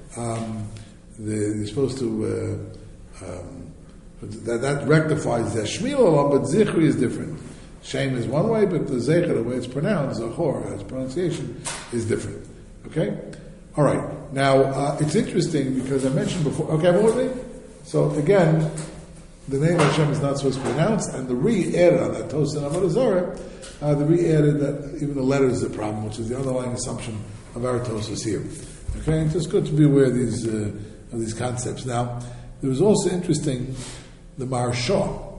um, the, you're supposed to uh, um, that, that rectifies Zeshmi Lo, but Zichri is different. Shem is one way, but the Zecher, the way it's pronounced, Zachor, its pronunciation is different. Okay, all right. Now uh, it's interesting because I mentioned before. Okay, everyone with me? So again, the name of Hashem is not supposed to be pronounced, and the re added on that Tosa and Avodah Zarah, uh, the re added that even the letter is the problem, which is the underlying assumption of our Tosas here. Okay, it's just good to be aware of these uh, of these concepts. Now, there was also interesting the Maharsha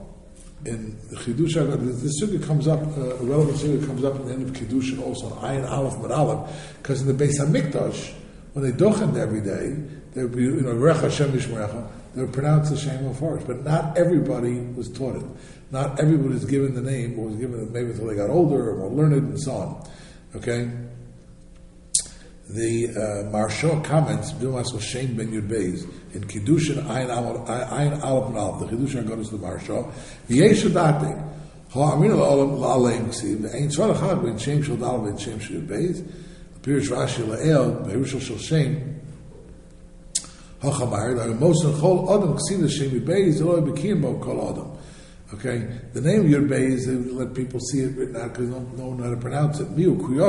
in the Chidush. The sugya comes up, uh, a relevant sugya comes up at the end of Kiddushin, also on Ayin Aleph Mid Aleph, because in the Beis Hamikdash, when they dochened every day, they would be, you know, Recha Hashem Yishmerecha. They would pronounce the Shem Forest, but not everybody was taught it. Not everybody was given the name, or was given it maybe until they got older or more learned, and so on. Okay? The uh, Maharsha comments, Bimas Shem Ben Yud Beis, in Kiddushin Ayin Aleph and Aleph, the Kiddushin goes to the Maharsha, V'yesh Adatik, Ha'amina La'olam La'aleim Ksiv, V'ein Tzvar Echad, V'en Shem Shel Dal, V'en Shem Shel Yud Beis, Pirish Rashi La'el, V'erushal Shel Shem, Okay, the name of Yud Beis, they let people see it written out because they don't know how to pronounce it.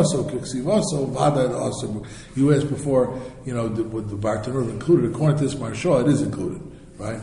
You asked before, you know, would the Bartanur included? According to this Maharsha, it is included, right?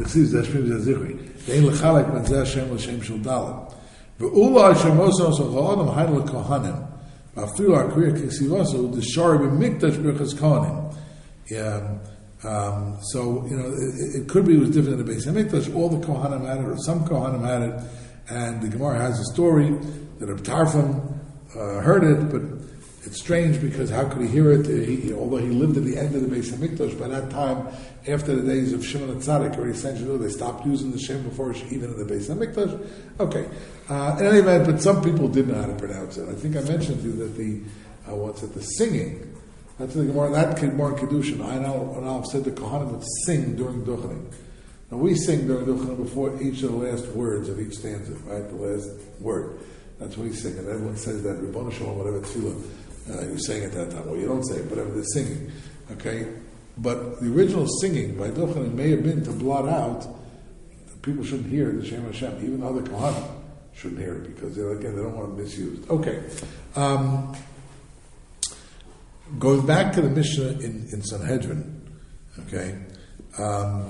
Yeah. Um, so, you know, it, it could be it was different in the Beis Hamikdash. All the Kohanim had it, or some Kohanim had it, and the Gemara has a story that Reb Tarfon uh, heard it, but it's strange because how could he hear it? He, although he lived at the end of the Beis Hamikdash, by that time, after the days of Shimon HaTzadik, already essentially they stopped using the Shem before even in the Beis Hamikdash. Okay, uh, in any event, but some people didn't know how to pronounce it. I think I mentioned to you that the uh, what's it? The singing. That's the Gemara. That Gemara in Kiddushin. I know. And I've said the Kohanim would sing during Duchening. Now we sing during Duchening before each of the last words of each stanza, right? The last word. That's what we sing, and everyone says that Ribbon Shalom, whatever tefillah uh, you're saying at that time. Well, you don't say it, whatever they're singing. Okay, but the original singing by Duchening may have been to blot out. People shouldn't hear the Shem Hashem, even the other Kohanim shouldn't hear it because, again, they don't want to misuse it. Okay. Um, going back to the Mishnah in, in Sanhedrin, okay, um,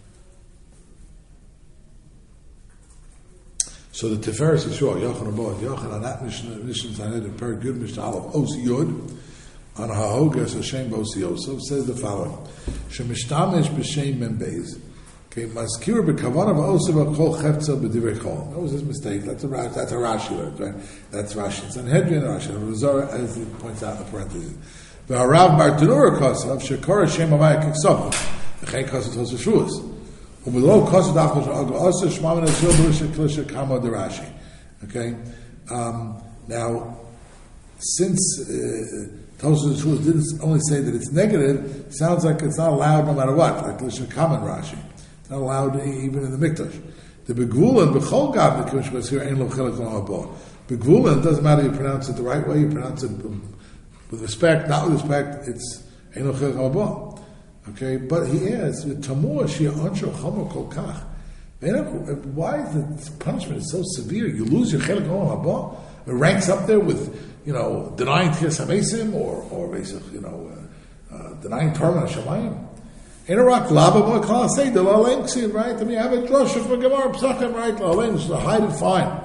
so the Tiferes Yisrael, Yochanan Abba, Yochanan, that Mishnah, Mishnah Sanhedrin, very good Mishnah, Aleph, Os Yud, on Hahogas Hashem Bosi Yosef, says the following: Shemishtamish b'Shem Membeis, okay, Maskir b'Kavanav Osef Kol Chefza b'Divrei Chol. That was his mistake. That's a that's a Rashi, right? That's Rashi. Sanhedrin Rashi. Rizara, as he points out in the parentheses. V'Harav Bartanura Kosav Shekora Shem Avaya Kiksov. V'Chein Kosav Tosa Shuas. U'Milo Kosav Dafkosh Agol Osa Shmamin Azil B'Risha Klisha Kamo Derashi. Okay. Um, now, since uh, Tosfos Shuas didn't only say that it's negative, it sounds like it's not allowed no matter what, like Lisha Kaman Rashi. It's not allowed even in the Mikdash. The Begvulan, B'chol Gav, the Kimish was here, Ein Lo Chelik Lo Haba. Begvulan, it doesn't matter you pronounce it the right way, you pronounce it with respect, not with respect, it's Ein Lo Chelik Lo Haba. Okay, but he adds, Tamur Shia Ansho Chomer Kol Kach. Why is the punishment is so severe? You lose your Chelik Lo Haba? It ranks up there with, you know, denying Tchias HaMesim or, or basically, you know, uh, uh, denying Torah Shamayim. In Iraq, Laba Mo'akal say the La'alein, right? I mean, have a drasha for Gemara Psachim, right? La'alein is to hide it fine.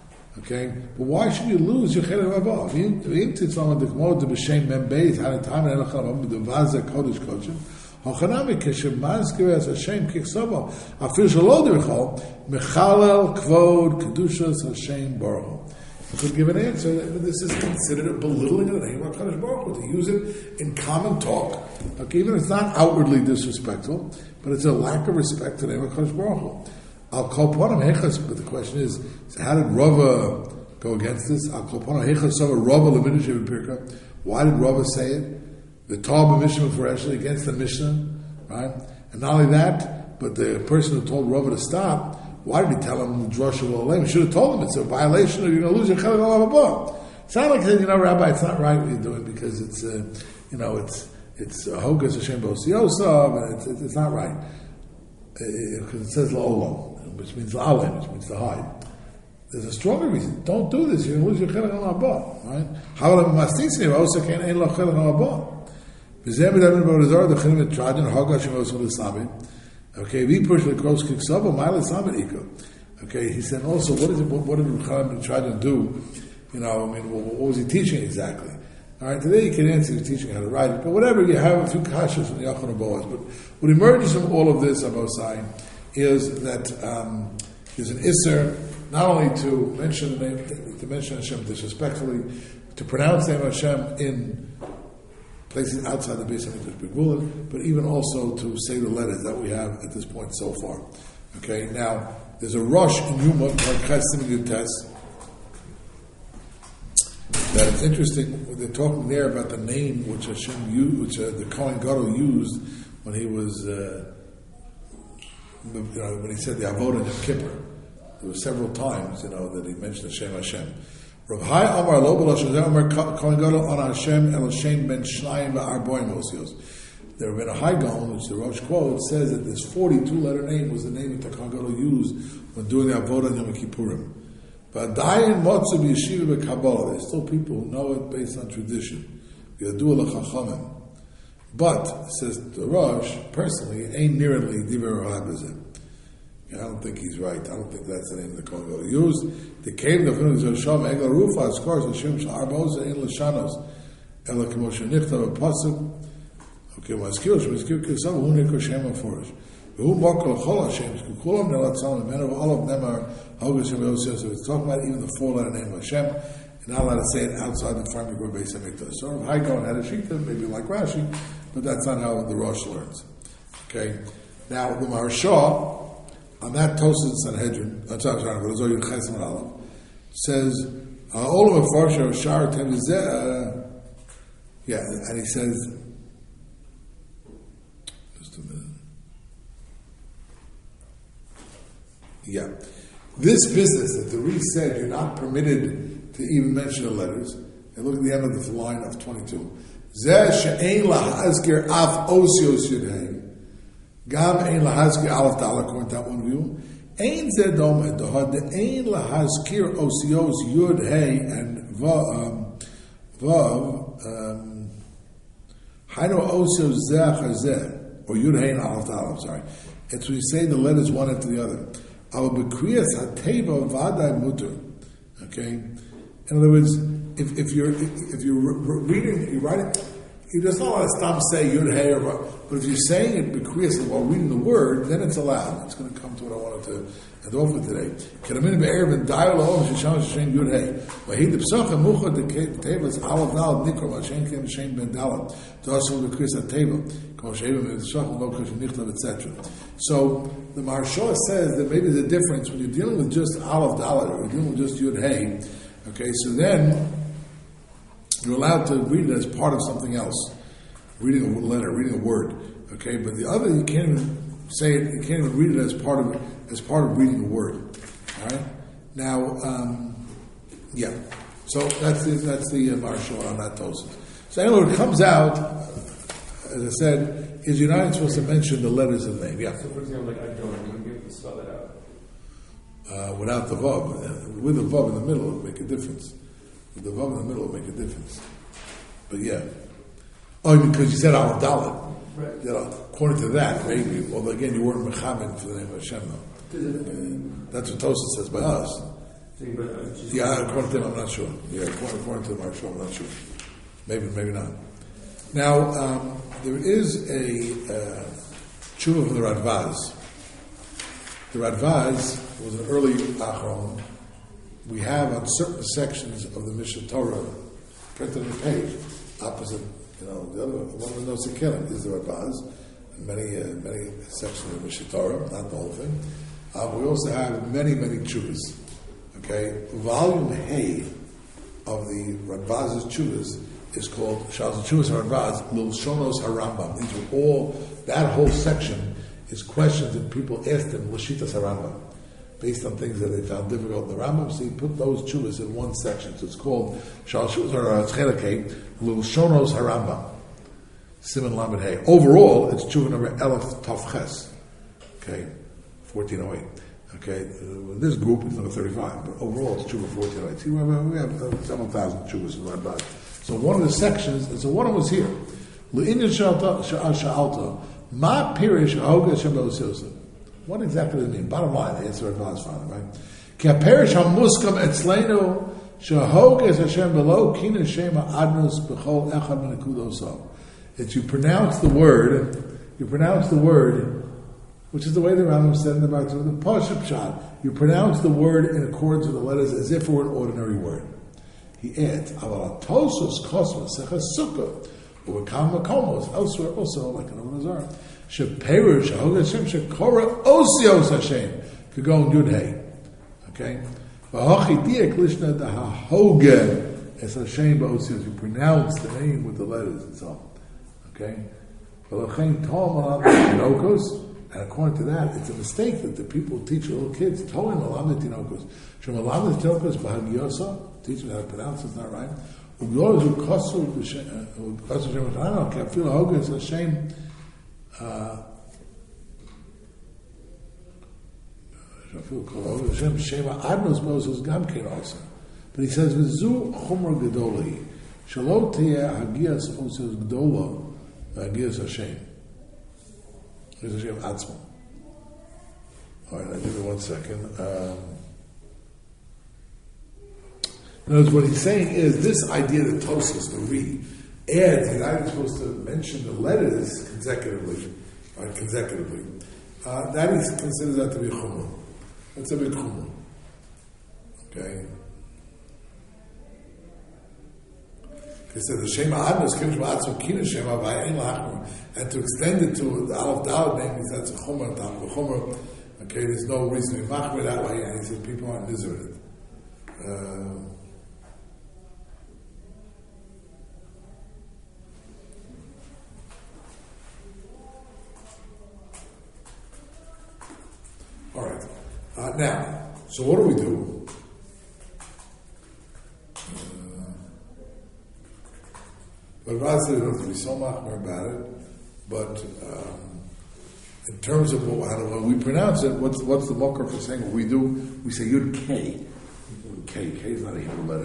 Okay? But why should you lose your Chelik Rabba? If you it's on the Gemara to B'Shem Membeis, had a time in Elachal, the Vaza Kodesh Kodesh, Hochanami Keshem Mazkir as Hashem Kiksaba, Afir Shalod Rechol, Mechalel Kvod Kedushas Hashem Baruch. You could give an answer that this is considered a belittling of the name of HaKadosh Baruch Hu, to use it in common talk. Okay, even if it's not outwardly disrespectful, but it's a lack of respect to the name of HaKadosh Baruch Hu. Al kol ponim hechas, but the question is, so how did Rava go against this? Al kol ponim hechas sova Rava levinishev pirka. Why did Rava say it? The Torah Mishnah for actually against the Mishnah, right? And not only that, but the person who told Rava to stop, why did he tell him the drasha will allow him? He should have told him it's a violation, or you're going to lose your chelik al haba. It's not like saying, you know, Rabbi, it's not right what you're doing because it's, uh, you know, it's it's hogas Hashem b'osiyosov, and it's, it's it's not right because uh, it says la'olam, which means la'alim, which means to hide. There's a stronger reason. Don't do this. You're going to lose your chelik al haba, right? How will mastisni also can ein lo chelik al haba? V'zeh b'damin b'orazar the chinim etrajan hogas Hashem b'osiyosov. Okay, we push the gross kiksava, mile samadiko. Okay, he said also, what is it? What, what did Chaim try to do? You know, I mean, what, what was he teaching exactly? All right, today you can answer he's teaching how to write it, but whatever, you have a few kashas from the Yachon Boaz. But what emerges from all of this, Abosai, is that um, there's an isser not only to mention the name, to mention Hashem disrespectfully, to pronounce the name of Hashem in places outside the Beis Hamikdash Begvulan, but even also to say the letters that we have at this point so far. Okay, now there's a rush in Yuma called Chesed Test that it's interesting. They're talking there about the name which Hashem used, which uh, the Kohen Gadol used when he was, uh, you know, when he said the Avodah Yom Kippur. There were several times, you know, that he mentioned Hashem Hashem. Rav Hai Amar Lo B'Lashon Zeh Amar Kohen Gadol on Hashem El Hashem Ben Shnayim V'Arboim Osios. There have been a High Gaon, which the Rosh quote says that this forty-two letter name was the name that the Kohen Gadol used when doing the Avodah Yom Kippurim. But Dayan Motzu B'Yeshiva B'Kabbalah. There's still people who know it based on tradition. V'Yadu L'Chachamim. But says the Rosh personally, ain't nearly Divrei Rav Hazeh. I don't think he's right. I don't think that's the name the Kohen Gadol used. The came the Chinu Zosham Egel Rufa of course Hashem Sharbos Ein Lashanos Ela Kemoshe Nichtav Pasuk. Okay, Maskil Shmaskil Kisav Hu Nikol Shem Aforish. Who Mokol Chol Hashem Kukulam Nelatzal Men of all of them are Hogas Shem Yosef. So it's talking about even the four letter name of Hashem. You're not allowed to say it outside the farming or Beis Hamikdash. So High Gaon had a shita, maybe like Rashi, but that's not how the Rosh learns. Okay, now the Maharsha. On that Tosfos Sanhedrin, I'm sorry, sorry, Chesed Aleph, says, "Olam Afarsha Shar Temizeh." Yeah, and he says, just a minute. Yeah, this business that the Reef said you're not permitted to even mention the letters. And look at the end of the line of twenty-two. Zeh she'ein lahazkir af osios yudhei. Gam ein lahazki alaf dal according to that one view. Ein zedom edohad the ein lahazkir osios yud hey and vav vav haino osios zeh hazeh or yud hey and aleph aleph. Sorry, it's when you say the letters one after the other. Al bekriyas hateva vaday muter. Okay, in other words, if if you're if you're reading, you write it. You just don't want to stop say yud hey or but if you're saying it bekriyas while reading the word, then it's allowed. It's going to come to what I wanted to end off with today. Kedamin be'erev and dialogue shisham shem yud hey. Vahid psacha mucha the tevas aleph dal nikro vashem kem shem ben dalat. Dasul bekriyas hateva kol sheva ben psacha lo kashem nichtav et cetera. So the Maharsha says that maybe the difference when you're dealing with just aleph dalat or you're dealing with just yud hey. Okay, so then you're allowed to read it as part of something else, reading a letter, reading a word. Okay, but the other you can't even say it. You can't even read it as part of as part of reading a word. All right. Now, um, yeah. So that's the that's the uh, Maharsha on that Tosafos. So anyway, it comes out, as I said, is you're not supposed to mention the letters of the name. Yeah. So for example, like I don't, you wouldn't be able to spell it out. Uh, without the vav, with the vav in the middle, it would make a difference. With the vav in the middle, it would make a difference. But yeah. Oh, because you said aleph dalet. Right. You know, according to that, maybe. Although again, you weren't mechamen for the name of Hashem, though. Uh, that's what Tosafos says by us. Yeah, according to them, I'm not sure. Yeah, according to the Maharsha, I'm not sure. Maybe, maybe not. Now, um, there is a uh, tshuva from the Radvaz. The Radvaz was an early Achron. We have on certain sections of the Mishnah Torah printed on the page, opposite. You know, the other one of the Nosei Kelim is the Radvaz, and many uh, many sections of the Mishnah Torah, not the whole thing. Uh, we also have many many tshuvas. Okay, volume Hey of the Radvaz's tshuvas is called Shal Tshuvas Radvaz Lilshonos Harambam. These are all that whole section is questions that people asked him Lashitas Harambam, based on things that they found difficult in the Rambam. So he put those tshuvas in one section. So it's called Shal Tshuvas Radvaz Lilshonos Harambam. Siman Lamed Hey. Overall, it's tshuva number Elef Tavches. Okay, fourteen oh eight. Okay, uh, this group is number thirty-five, but overall it's tshuva fourteen oh eight. See, we have, we have uh, several thousand tshuvas in Radvaz. So one of the sections, and so one of them was here. Le'inyan sha'alta, ma pirish ha'hoga Hashem be'osiosa. What exactly does it mean? Bottom line, the answer Radvaz found, right? Ki ha'perish ha'muskam etzleinu sha'hoga Hashem be'lo kina shema adnus b'chol echad min nekudoso. It's you pronounce the word, you pronounce the word, which is the way the Rambam said in the Bar Tzimtzum, the Pashup Shad. You pronounce the word in accordance with the letters as if it were an ordinary word. He adds, "Aval tosos kosmos seches sukkah u'v'kam makomos." Elsewhere, also like in Avodah Zarah, sheperush ha'hoga Hashem shekora osios Hashem kagon yud hey. Okay, v'hachi diak lishna da ha'hoga es Hashem ba'osios. You pronounce the name with the letters itself. Okay, v'lachein tom alam tinokos. And according to that, it's a mistake that the people teach little kids, Toin Malam Tinokos. Shem Malam Tinokos Bahagiosa, teach them how to pronounce it's not right. Ugloz Ukosu Ukosu Shem Shano, Kafil Hogas Hashem Kafil Hogas Hashem Shema Adnos Moses Gamkin also. But he says, Vizu Chumra Gedoli, Shalot Tiyah Hagias Osios Gdola, Hagias Hashem. There's Hashem Atzmo. All right, I'll give you one second. Um, in other words, what he's saying is this idea that Tosafos, the read, adds, he's not supposed to mention the letters consecutively, right, consecutively. Uh, that is considers that to be chumrah. That's a big chumrah. Okay? He says the Shema Adnos Kim Shema Atzmo Kina Shema V'Ayin L'Achmor, and to extend it to the Aleph Daled name, he says it's a Chomer Tam V'Chomer. Okay, there's no reason to be machmir that way, and he says people aren't miserable. Uh, all right. Uh, now, so what do we do? But Raz said we don't have to be so machmir about it, but um, in terms of what, how do we pronounce it, what's what's the mokar for saying what we do? We say Yud K. K. K is not a Hebrew letter.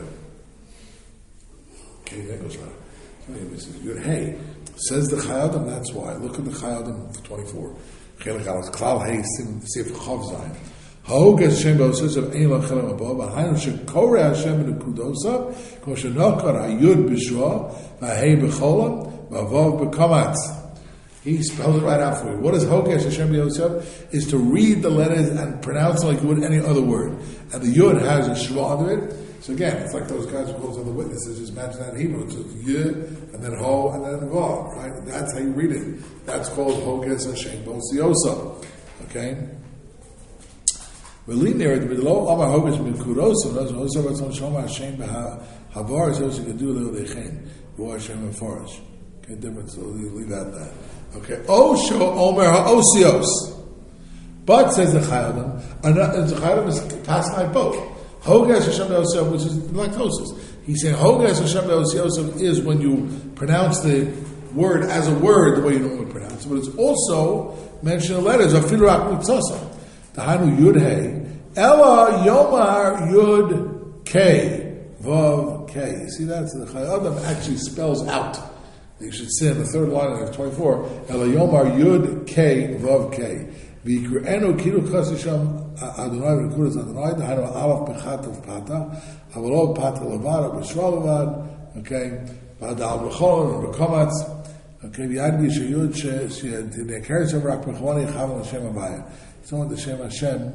K is an English letter. It says Yud Hey. Says the Chayadim, that's why. Look at the Chayadim twenty-four. Chelik Alas Klal Hey Sim Sif Chav Zayin. Ha'oges Hashem b'osos of Ein Lachelem above. V'hainu shekore Hashem b'nekudosa. Ko shenokar ha'yud b'shua. V'hei b'cholam. V'avav b'kamatz. He spells it right out for you. What is Hogesh Hashem b'Yosef? Is to read the letters and pronounce it like you would any other word. And the Yud has a shva under it. So again, it's like those guys who call other witnesses. Just imagine that in Hebrew. It's Yud, and then Ho, and then Vav, right? That's how you read it. That's called Hogesh Hashem b'Yosef. Okay? We'll lean there. The below Amar Hogesh b'Kurosa. That's also what's on Shoma Hashem b'Havar. Is also going to do a little Dechein. You are Hashem b'Farish. Okay, different. So leave that there. Okay. Osho Omer Ha'osios. But, says the Chayadim, and the Chayadim is passing by both. Hogesh Hashem B'Osios, which is like Tosos. He's saying Hogesh Hashem B'Osios is when you pronounce the word as a word the way you normally pronounce it. But it's also mentioned in the letters of Filurak Mitzosa. The Hanu Yud Hey. Ella Yomar Yud K. Vav K. You see that? So the Chayadim actually spells out. You should say in the third line of twenty-four, Ela Yomar Yud K Vav K. V'yikru'enu kilu chasisham Adonai v'kuras Adonai d'hainu alaf b'chat of pata avalov pata levad b'shra levad okay v'adal b'chol v'kamatz okay v'yadgi sheyud she'nekeret shem rak b'chwani chav Hashem Avaya. So on the Shem Hashem.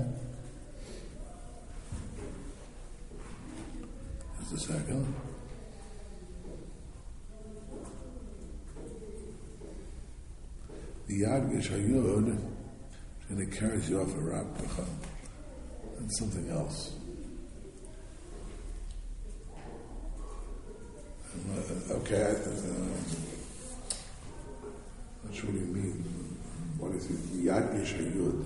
Just a second. The Yad Gish Hayud, and it carries you off a rap. That's something else. Uh, okay, I, uh, not sure what you mean. What is it? The Yad Gish Hayud.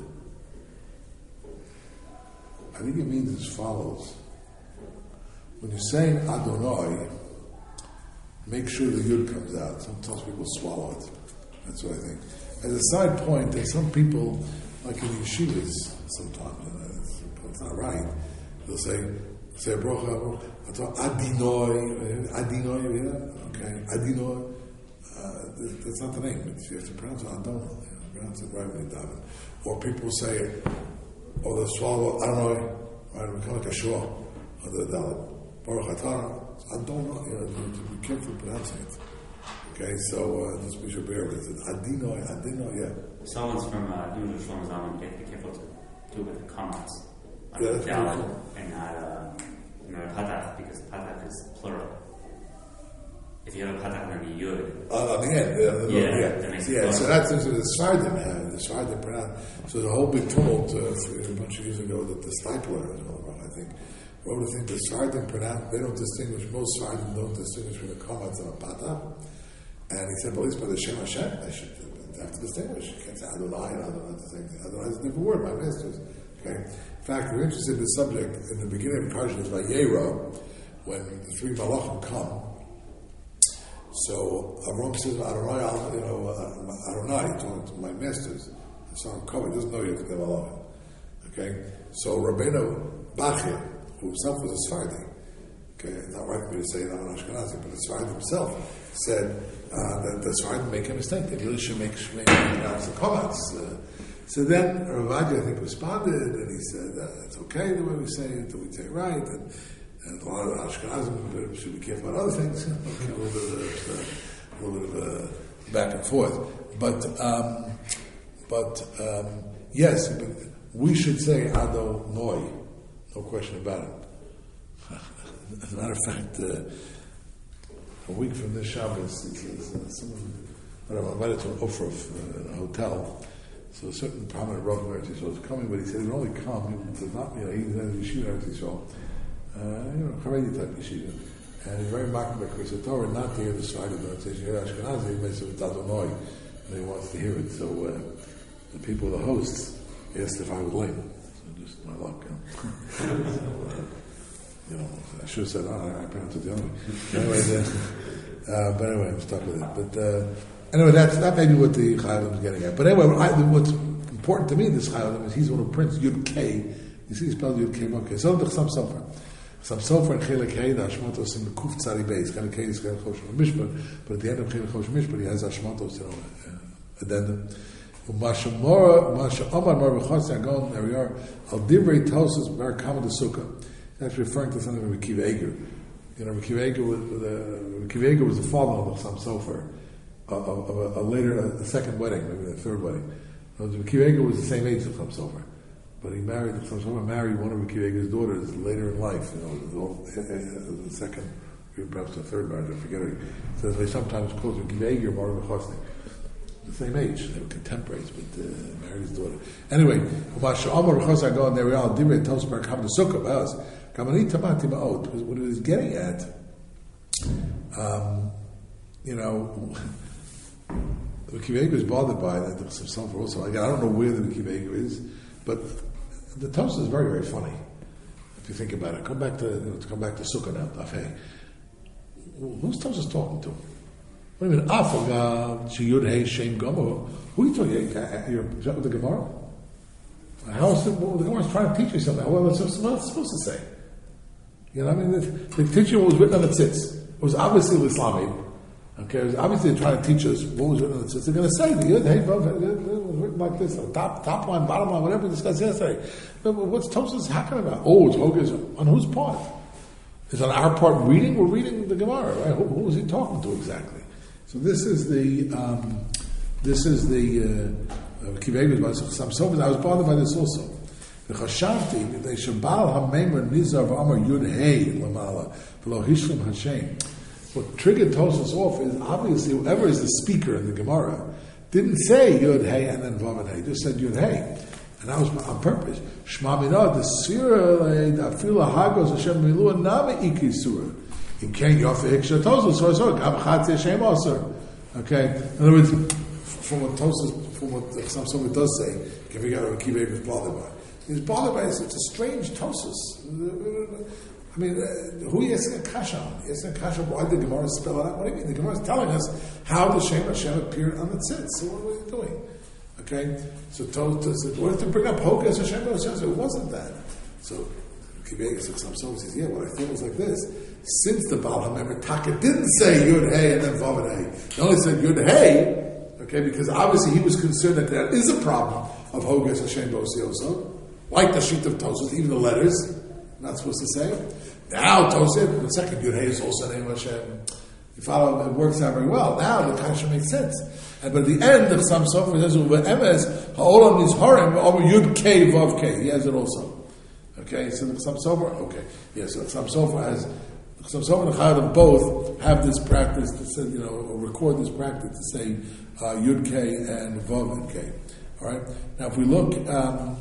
I think it means as follows. When you're saying Adonai, make sure the Yud comes out. Sometimes people swallow it. That's what I think. As a side point, there's some people, like in yeshivas, sometimes, and it's, it's not right. They'll say, say brocha, Adinoi, Adinoi, you know? Okay, Adinoi. Uh, that's not the name. It's, you have to pronounce it Adonai. You know, pronounce it right when you daven. Or people say, or they swallow Adonai, right? We call it a shua, or the dalet. Baruch atah, Adonai. You know, to be careful pronouncing it. Okay, so uh, just we should bear with it. Adino, Adino, yeah. Someone's from uh, Yudhu Shlomo Zalman, you have to be careful to do it with the comments. Yeah, that's cool. And not, uh, not patach, because patach is plural. If you have a patach, then you yud. Uh, on the end, yeah. The, yeah, yeah. That makes yeah it so that's so the Sardim have, the Sardim pronounce. So the whole big tumult uh, a bunch of years ago that the Stipler, I think, wrote a thing, the Sardim pronounce, they don't distinguish, most Sardim don't distinguish between the comments and a patach. And he said, well, at least by the Shem Hashem, I should have to distinguish. You can't say Adonai and Adonai the same thing. Adonai is a different word, my masters. Okay? In fact, we're interested in this subject in the beginning of Parshat is by Yero, when the three Malachim come. So Avram says, Adonai, you know, uh, Adonai, talking to my masters. So I'm coming, doesn't know yet the Malachim. Okay? So Rabbeinu Bachya, who himself was a Sephardi, okay, it's not right for me to say that I'm an Ashkenazi, but the Sephardi himself said uh, that the Sephardim make a mistake. They really should make make pronounce the comments. Uh, so then Rav Ovadia, I think, responded, and he said, uh, "It's okay the way we say it, that we say it right." And, and a lot of Ashkenazim should be careful about other things. Okay, a little bit of uh, a little bit of uh, back and forth. But um, but um, yes, but we should say Adonai, no question about it. As a matter of fact. Uh, A week from this Shabbos, uh, someone, whatever, I invited to an Ofruf uh, in a hotel. So a certain prominent Rav Eretz Yisrael was coming, but he said he would only come, he does not, you know, he's in a yeshiva Eretz Yisrael, uh, you know, Haredi type yeshiva. And he's very marked by Chris Torah, not to hear the side of it. He says, Ashkenazi, he may say it's Adonai, and he wants to hear it. So uh, the people, the hosts, asked if I would learn. So just my luck. You know. so, uh, You know, I should have said, oh, I pronounced it the other way. Anyway, the, uh, but anyway, I'm stuck with it. But uh, anyway, that's that may be what the Chayadim is getting at. But anyway, I, what's important to me, this Chayil, is he's one who prints Yud K. You see, he spelled Yud K Vav K. So the Chassam Sofer. Chassam Sofer and Chelik Hey, the Hashmatos in the Kuf Tzari Beis. Chelik Hey is Chelik Chosh Mishpat, but at the end of Chelik Chosh Mishpat, he has Hashmatos, you know, uh, addendum. Masha Mora, Masha Omar Mor V'chotz Yagon, there we are, Al Divrei Tosus Bar Kama de Sukkah. That's referring to something of Akiva Eger. You know, Akiva Eger was, uh, Akiva Eger was the father of Chassam Sofer, of, of, of a, a later, a, a second wedding, maybe the third wedding. Akiva Eger was the same age as Chassam Sofer. But he married, Chassam Sofer married one of Akiva Eger's daughters later in life, you know, the, the second, perhaps the third marriage, I forget it. So they sometimes call Akiva Eger Mor V'chotz. The same age, they were contemporaries, but uh, married his daughter. Anyway, Masha Omar V'chotz Yagon, there we are, Divrei Tosus Bar Kama de Sukkah, Baz. Kamanit Tamati Ma'ot, because what it is getting at, um, you know, the Akiva Eger is bothered by that, the Chassam Sofer also. Again, I don't know where the Akiva Eger is, but the Tosus is very, very funny, if you think about it. Come back to, you know, to come back to Sukkah now, Dafei. Who's Tosus talking to? What do you mean? Afaga, Shiyud Hey, Shem Gomo. Who are you talking? You're with the Gemara? How is the, well, the Gemara is trying to teach you something? Well, that's what it's supposed to say. You know what I mean? The, the teaching was written on the tzitz. It was obviously Islamic. Okay, it was obviously they're trying to teach us what was written on the tzitz. They're going to say the Yud Hey Vav it was written like this, top top line, bottom line, whatever we discussed yesterday. But what's Tosus talking about? Oh, it's Hogas. On whose part? Is on our part reading? We're reading the Gemara, right? Who, who was he talking to exactly? So this is the um, this is the Akiva Eger by Chassam Sofer. I was bothered by this also. The Chashavti they Shabal Hameimer Nizar V'Amar Yud Hey Lamala V'Lo Hishlim Hashem. What triggered Tosus off is obviously whoever is the speaker in the Gemara didn't say Yud Hey and then Vav and Hey, just said Yud Hey, and that was on purpose. Shma Minah the Sira Afila Hagos Hashem Milua Nama Iki Surah. In Ken Yofa Hiksha Tosus, so so Gam Chatzi Hashem also. Okay, in other words, from what Tosus, from what Chassam Sofer does say, can we get a Akiva Eger is bothered by? He's bothered by it. It's a strange Tosus. I mean, uh, who are you asking a kasha on? You're asking a kasha, why did the Gemara spell it out? What do you mean? The Gemara is telling us how the Shem Hashem appeared on the tzitz. So what are you doing? Okay, so Tosus said, what to bring up Hokas Hashem Hashem? So it wasn't that. So Akiva Eger says, yeah, what I thought was like this. Since the Baal HaMemer Taka didn't say Yud Hey and then Vav and Hey, he only said Yud Hey, okay, because obviously he was concerned that there is a problem of Hogas Hashem Bosioso, like the sheet of Tosus, even the letters, not supposed to say. Now Tosus, the second Yud Hey is also name Hashem. You follow, it works out very well. Now the kasha makes sense. And but at the end of Chassam Sofer says, Uve'emes ha'olam nizharim over Yud K Vav K. He has it also. Okay, so the Chassam Sofer, okay, yes, yeah, so the Chassam Sofer has. So some of the Chayadim both have this practice to say, you know, or record this practice to say uh, Yud K and Vav and K. All right. Now, if we look um,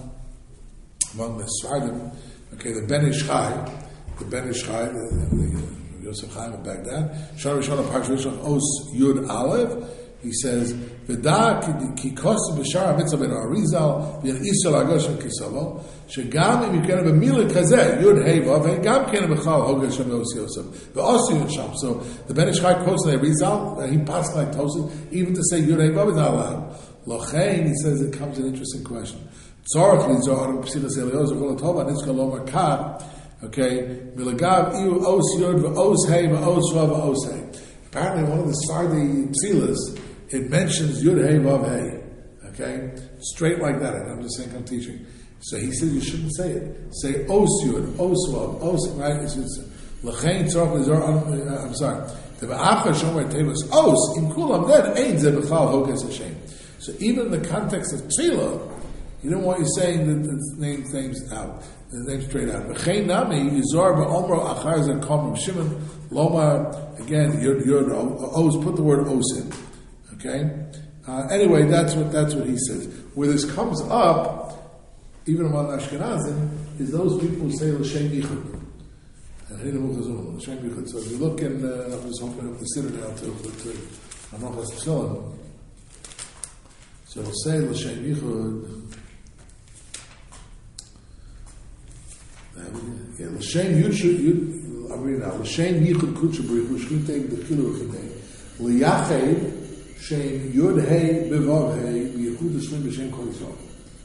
among the Sfardim, okay, the Ben Ish Chai, the Ben Ish Chai, the, the, the Yosef Chaim of Baghdad, Shana Rishon Parsh Rishon Os Yud Aleph. He says, "V'da ki kosu b'shar mitzvah ben Arizal v'yan isol agosh v'kisolo shegam im yikenu b'milah kazeh Yud Hey Vav Hey gam kenu b'chal hogesh shem Yossi Yosef v'osu Yud Sham." So the Ben Ish Chai quotes the Arizal, and he passed like Tosus, even to say Yud Hey Vav is not allowed. Lochein, he says, it comes an interesting question. Tzorach lizohar p'silas Eliozer v'lo tova nizkal lo makar. Okay, milagav iu os Yud v'os Hey v'os Vav v'os Hey. Apparently, one of the Sardi psilas, it mentions Yud Hey Vav Hey, okay, straight like that. And I'm just saying, I'm teaching. So he said you shouldn't say it. Say Os Yud, Os Vav, Os. Right? It's L'chein Tzorach L'Zor. I'm sorry. The Ba'acha Shomer Tevus Os in Kulam. Then Ein Ze B'chal Hoges Hashem. So even in the context of Tefillah, you don't want you saying the, the name things out, the name straight out. V'chein Nami Yizor Ba'omro Achar Zen Komrim Shimon Lomar. Again, Yud Yud Os. Put the word Os in. Okay. Uh, anyway, that's what that's what he says. Where this comes up, even among Ashkenazim, is those people who say L'Shem Yichud. L'Shem Yichud. So if you look in, uh, I'm just opening up the Siddur now to to Amachas Tefillin. So it'll say L'Shem Yichud. Yeah, L'Shem Yichud. I'm reading now. L'Shem Yichud Kutsha B'Richu Shchitei B'Chilu V'Chinei L'Yached Shem Yud Hey Bevav Hey B'Yichud Shlim B'Shem Kol Yisrael.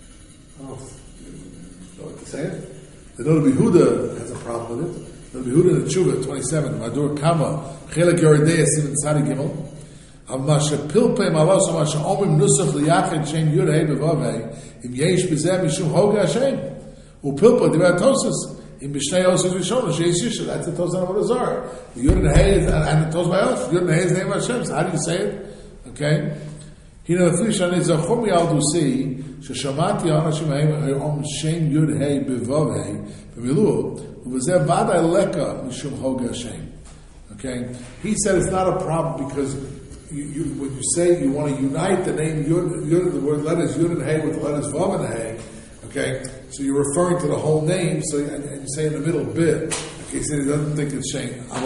Oh, you know what to say it? The Noda Behuda has a problem with it. The Behuda in the Tshuva, twenty-seven, Madur Kama, Chelek Yoredei, Sivan Tzadi Gimel, Amasha Pilpei Malos, Amasha Omim Nusach Liyachid, Shem Yud Hei Bevavei, Im Yesh Bezeh Mishum Hoga Hashem, Upilpa, Divat Tosis, Im Bishnei Osis Rishon, Sheis Yisha, that's the Tosis Avodah Zarah. The Yud and Hei, and the Tosis by us, Yud and Hei is the name of Hashem, so how do you say it? Okay? You know, the Flishan is a Chumi Al Dusi, Sheshamati Anashim Hei, Om Shem Yud Hei Bevavei, Bemilu, Ubezeh Vadai Leka, Mishum Hoga Hashem. Okay? He said it's not a problem because You, you, when you say you want to unite the name Yud, Yud the word letters Yud and Hey with the letters Vav and Hey, okay, so you're referring to the whole name, so and, and you say in the middle bit, okay, so he doesn't think it's shame. I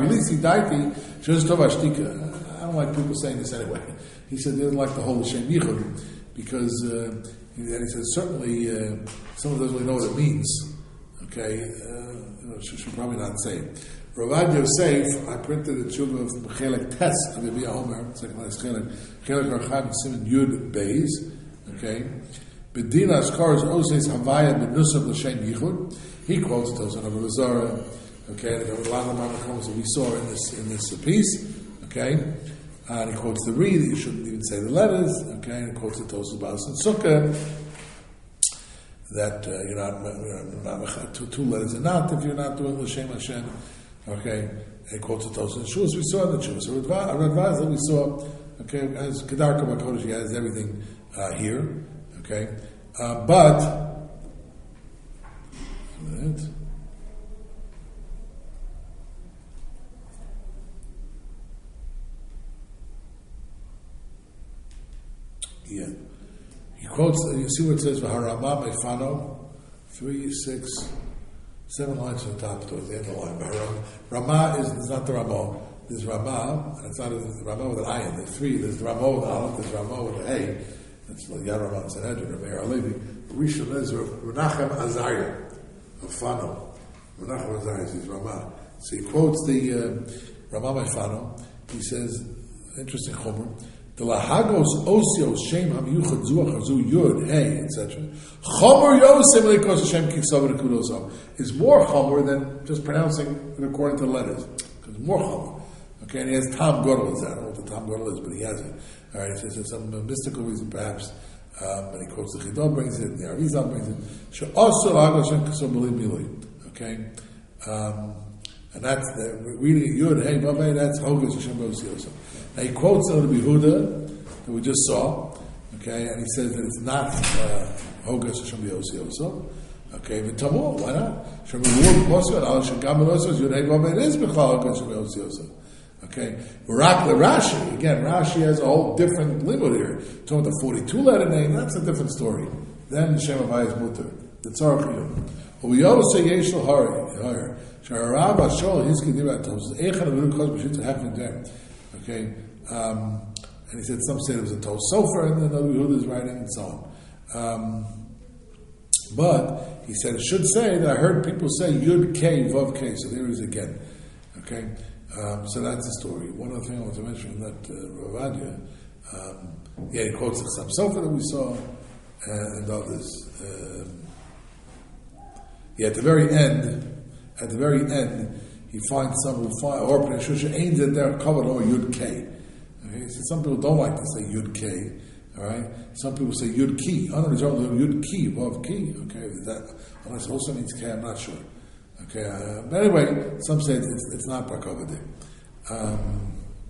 don't like people saying this anyway. He said he doesn't like the whole Shem Yichud because, uh, and he said certainly uh, someone doesn't really know what it means. Okay, uh, you know, should, should probably not say it. Ravad Yosef, I printed a tshuva of Chelek Tes of Yabia Homer, second last Chelek, Chelek Archad Simon Yud Beis, okay? Bedina Skars Oses Havaya Benusav L'Shem Yichud. He quotes those on Avodah Zarah, okay? And there were a lot of Ramakoms that we saw in this in this piece, okay? And he quotes the read that you shouldn't even say the letters, okay? And he quotes the Tosas Balas and Sukkah that uh, you're not, you're not two, two letters are not if you're not doing L'Shem Hashem. Okay, and quotes the Tosas and Shuas we saw in the Shuas. So Radvaz that we saw, okay, as Kedarka Bakodesh, he has everything uh, here, okay, uh, but yeah, he quotes. You see what it says V'harama Mefano three six. Seven lines from the top towards the end of the line. Ramah is, is not the Ramah. There's Ramah, and it's not a, Ramah with an ayin. There's three. There's the Ramah with an aleph. There's Ramah with an hey. That's like Yad Ramah and Sanhedrin, Rameir Alevi. Rishon is Menachem Azariah of Fano. Menachem Azariah says Ramah. So he quotes the uh, Ramah by Fano. He says, interesting chomer. The lahagos osios shem hamiyuchad zuach zu yud hey et cetera. Chomer yosem lekos Hashem kiksav rekudosam is more chomer than just pronouncing it according to the letters. Because more chomer. Okay, and he has Tam Godel. I don't know what the Tam Godel is, but he has it. All right, he says there's some uh, mystical reason perhaps. Um, and he quotes the Chidon brings it, the Arizal brings it. She'osel lahagos shem kiksav milim milui. Okay, um, and that's the reading yud hey bavay. That's Hogas Hashem Bosiosam. Now he quotes out of Behuda that we just saw, okay, and he says that it's not Hogas Hashem B'Yosioso. Okay, v'tamor, why not? Shem B'Yur B'Poso and Al Shem Gam B'Yosos Yudei B'Amen is B'Chal Hogas Hashem B'Yosioso. Okay, Barak Rashi again. Rashi has a whole different limud here. Talking about the forty-two letter name, that's a different story. Then the Shem Havai is Mutter. The Tzarech Yud. But we always say Yeshul Hare. Sha'arav Ashol Hizki Dirat Tos Echan Avinu Kos B'Shitz Hafin Dem. Okay, um, and he said some said it was a Tos Sofer, and then the Yehuda is writing, and so on. Um, but he said it should say that I heard people say Yud K Vav K, so there he is again. Okay, um, so that's the story. One other thing I want to mention from that uh, Ravadia, um, yeah, he quotes the Sam Sofer that we saw, uh, and others. Um, yeah, at the very end, at the very end. He finds some who find or Shusha aims at their covered or Yud K. Okay, so some people don't like to say Yud K. All right, some people say Yud Ki. I don't know Yud Ki, Vav Ki. Okay, is that unless it also means K, I'm not sure. Okay, uh, but anyway, some say it's, it's not Bakavadi. Um,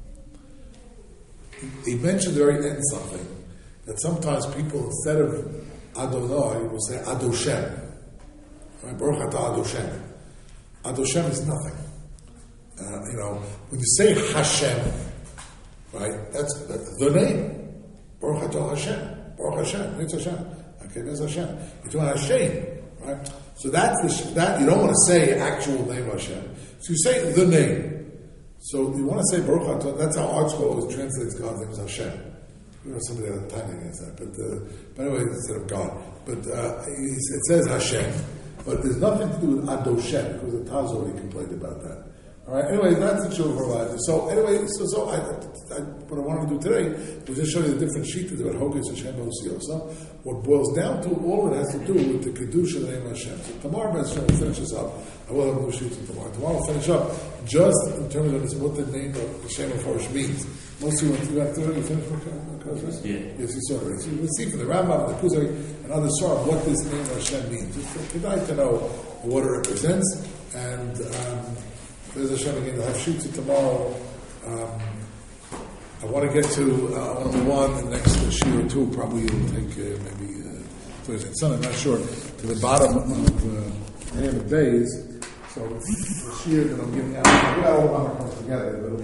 he mentioned at the very end something that sometimes people instead of Adonai will say Adoshem. Right, Baruch Atah Adoshem. Adoshem is nothing. Uh, you know, when you say Hashem, right, that's, that's the name. Baruch Atah Hashem. Baruch Hashem. It's Hashem. Okay, there's Hashem. You're talking about Hashem, right? So that's the, that, you don't want to say actual name Hashem. So you say the name. So you want to say Baruch Atah, that's how Art School always translates God's name as Hashem. You know, somebody had a time against that, but, uh, but anyway, instead of God. But uh, it says Hashem. But there's nothing to do with Adoshem, because the Taz already complained about that. All right. Anyway, that's the tshuva provided. So anyway, so so I, I, what I wanted to do today was just show you the different sheets about Hogis Hashem Osiosa. What boils down to, all of it has to do with the kedusha of the name of Hashem. So tomorrow, Hashem will finish this up. I will have more sheets tomorrow. Tomorrow we'll finish up just in terms of this, what the name of Hashem Meforish means. Most of you went through that already. You finished Meforish? Yeah. Yes, you saw it. So you can see from the Rambam and the Kuzari and others saw what this name of Hashem means. It's for Kedai to know what it represents. And um, there's Hashem again. I'll have sheets tomorrow. Um, I want to get to uh, on the one the next shiur or two. Probably it'll take uh, maybe uh, Thursday and Sunday. I'm not sure. To the bottom of uh, the days. So it's the shiur that I'm giving out. We got all of them comes together.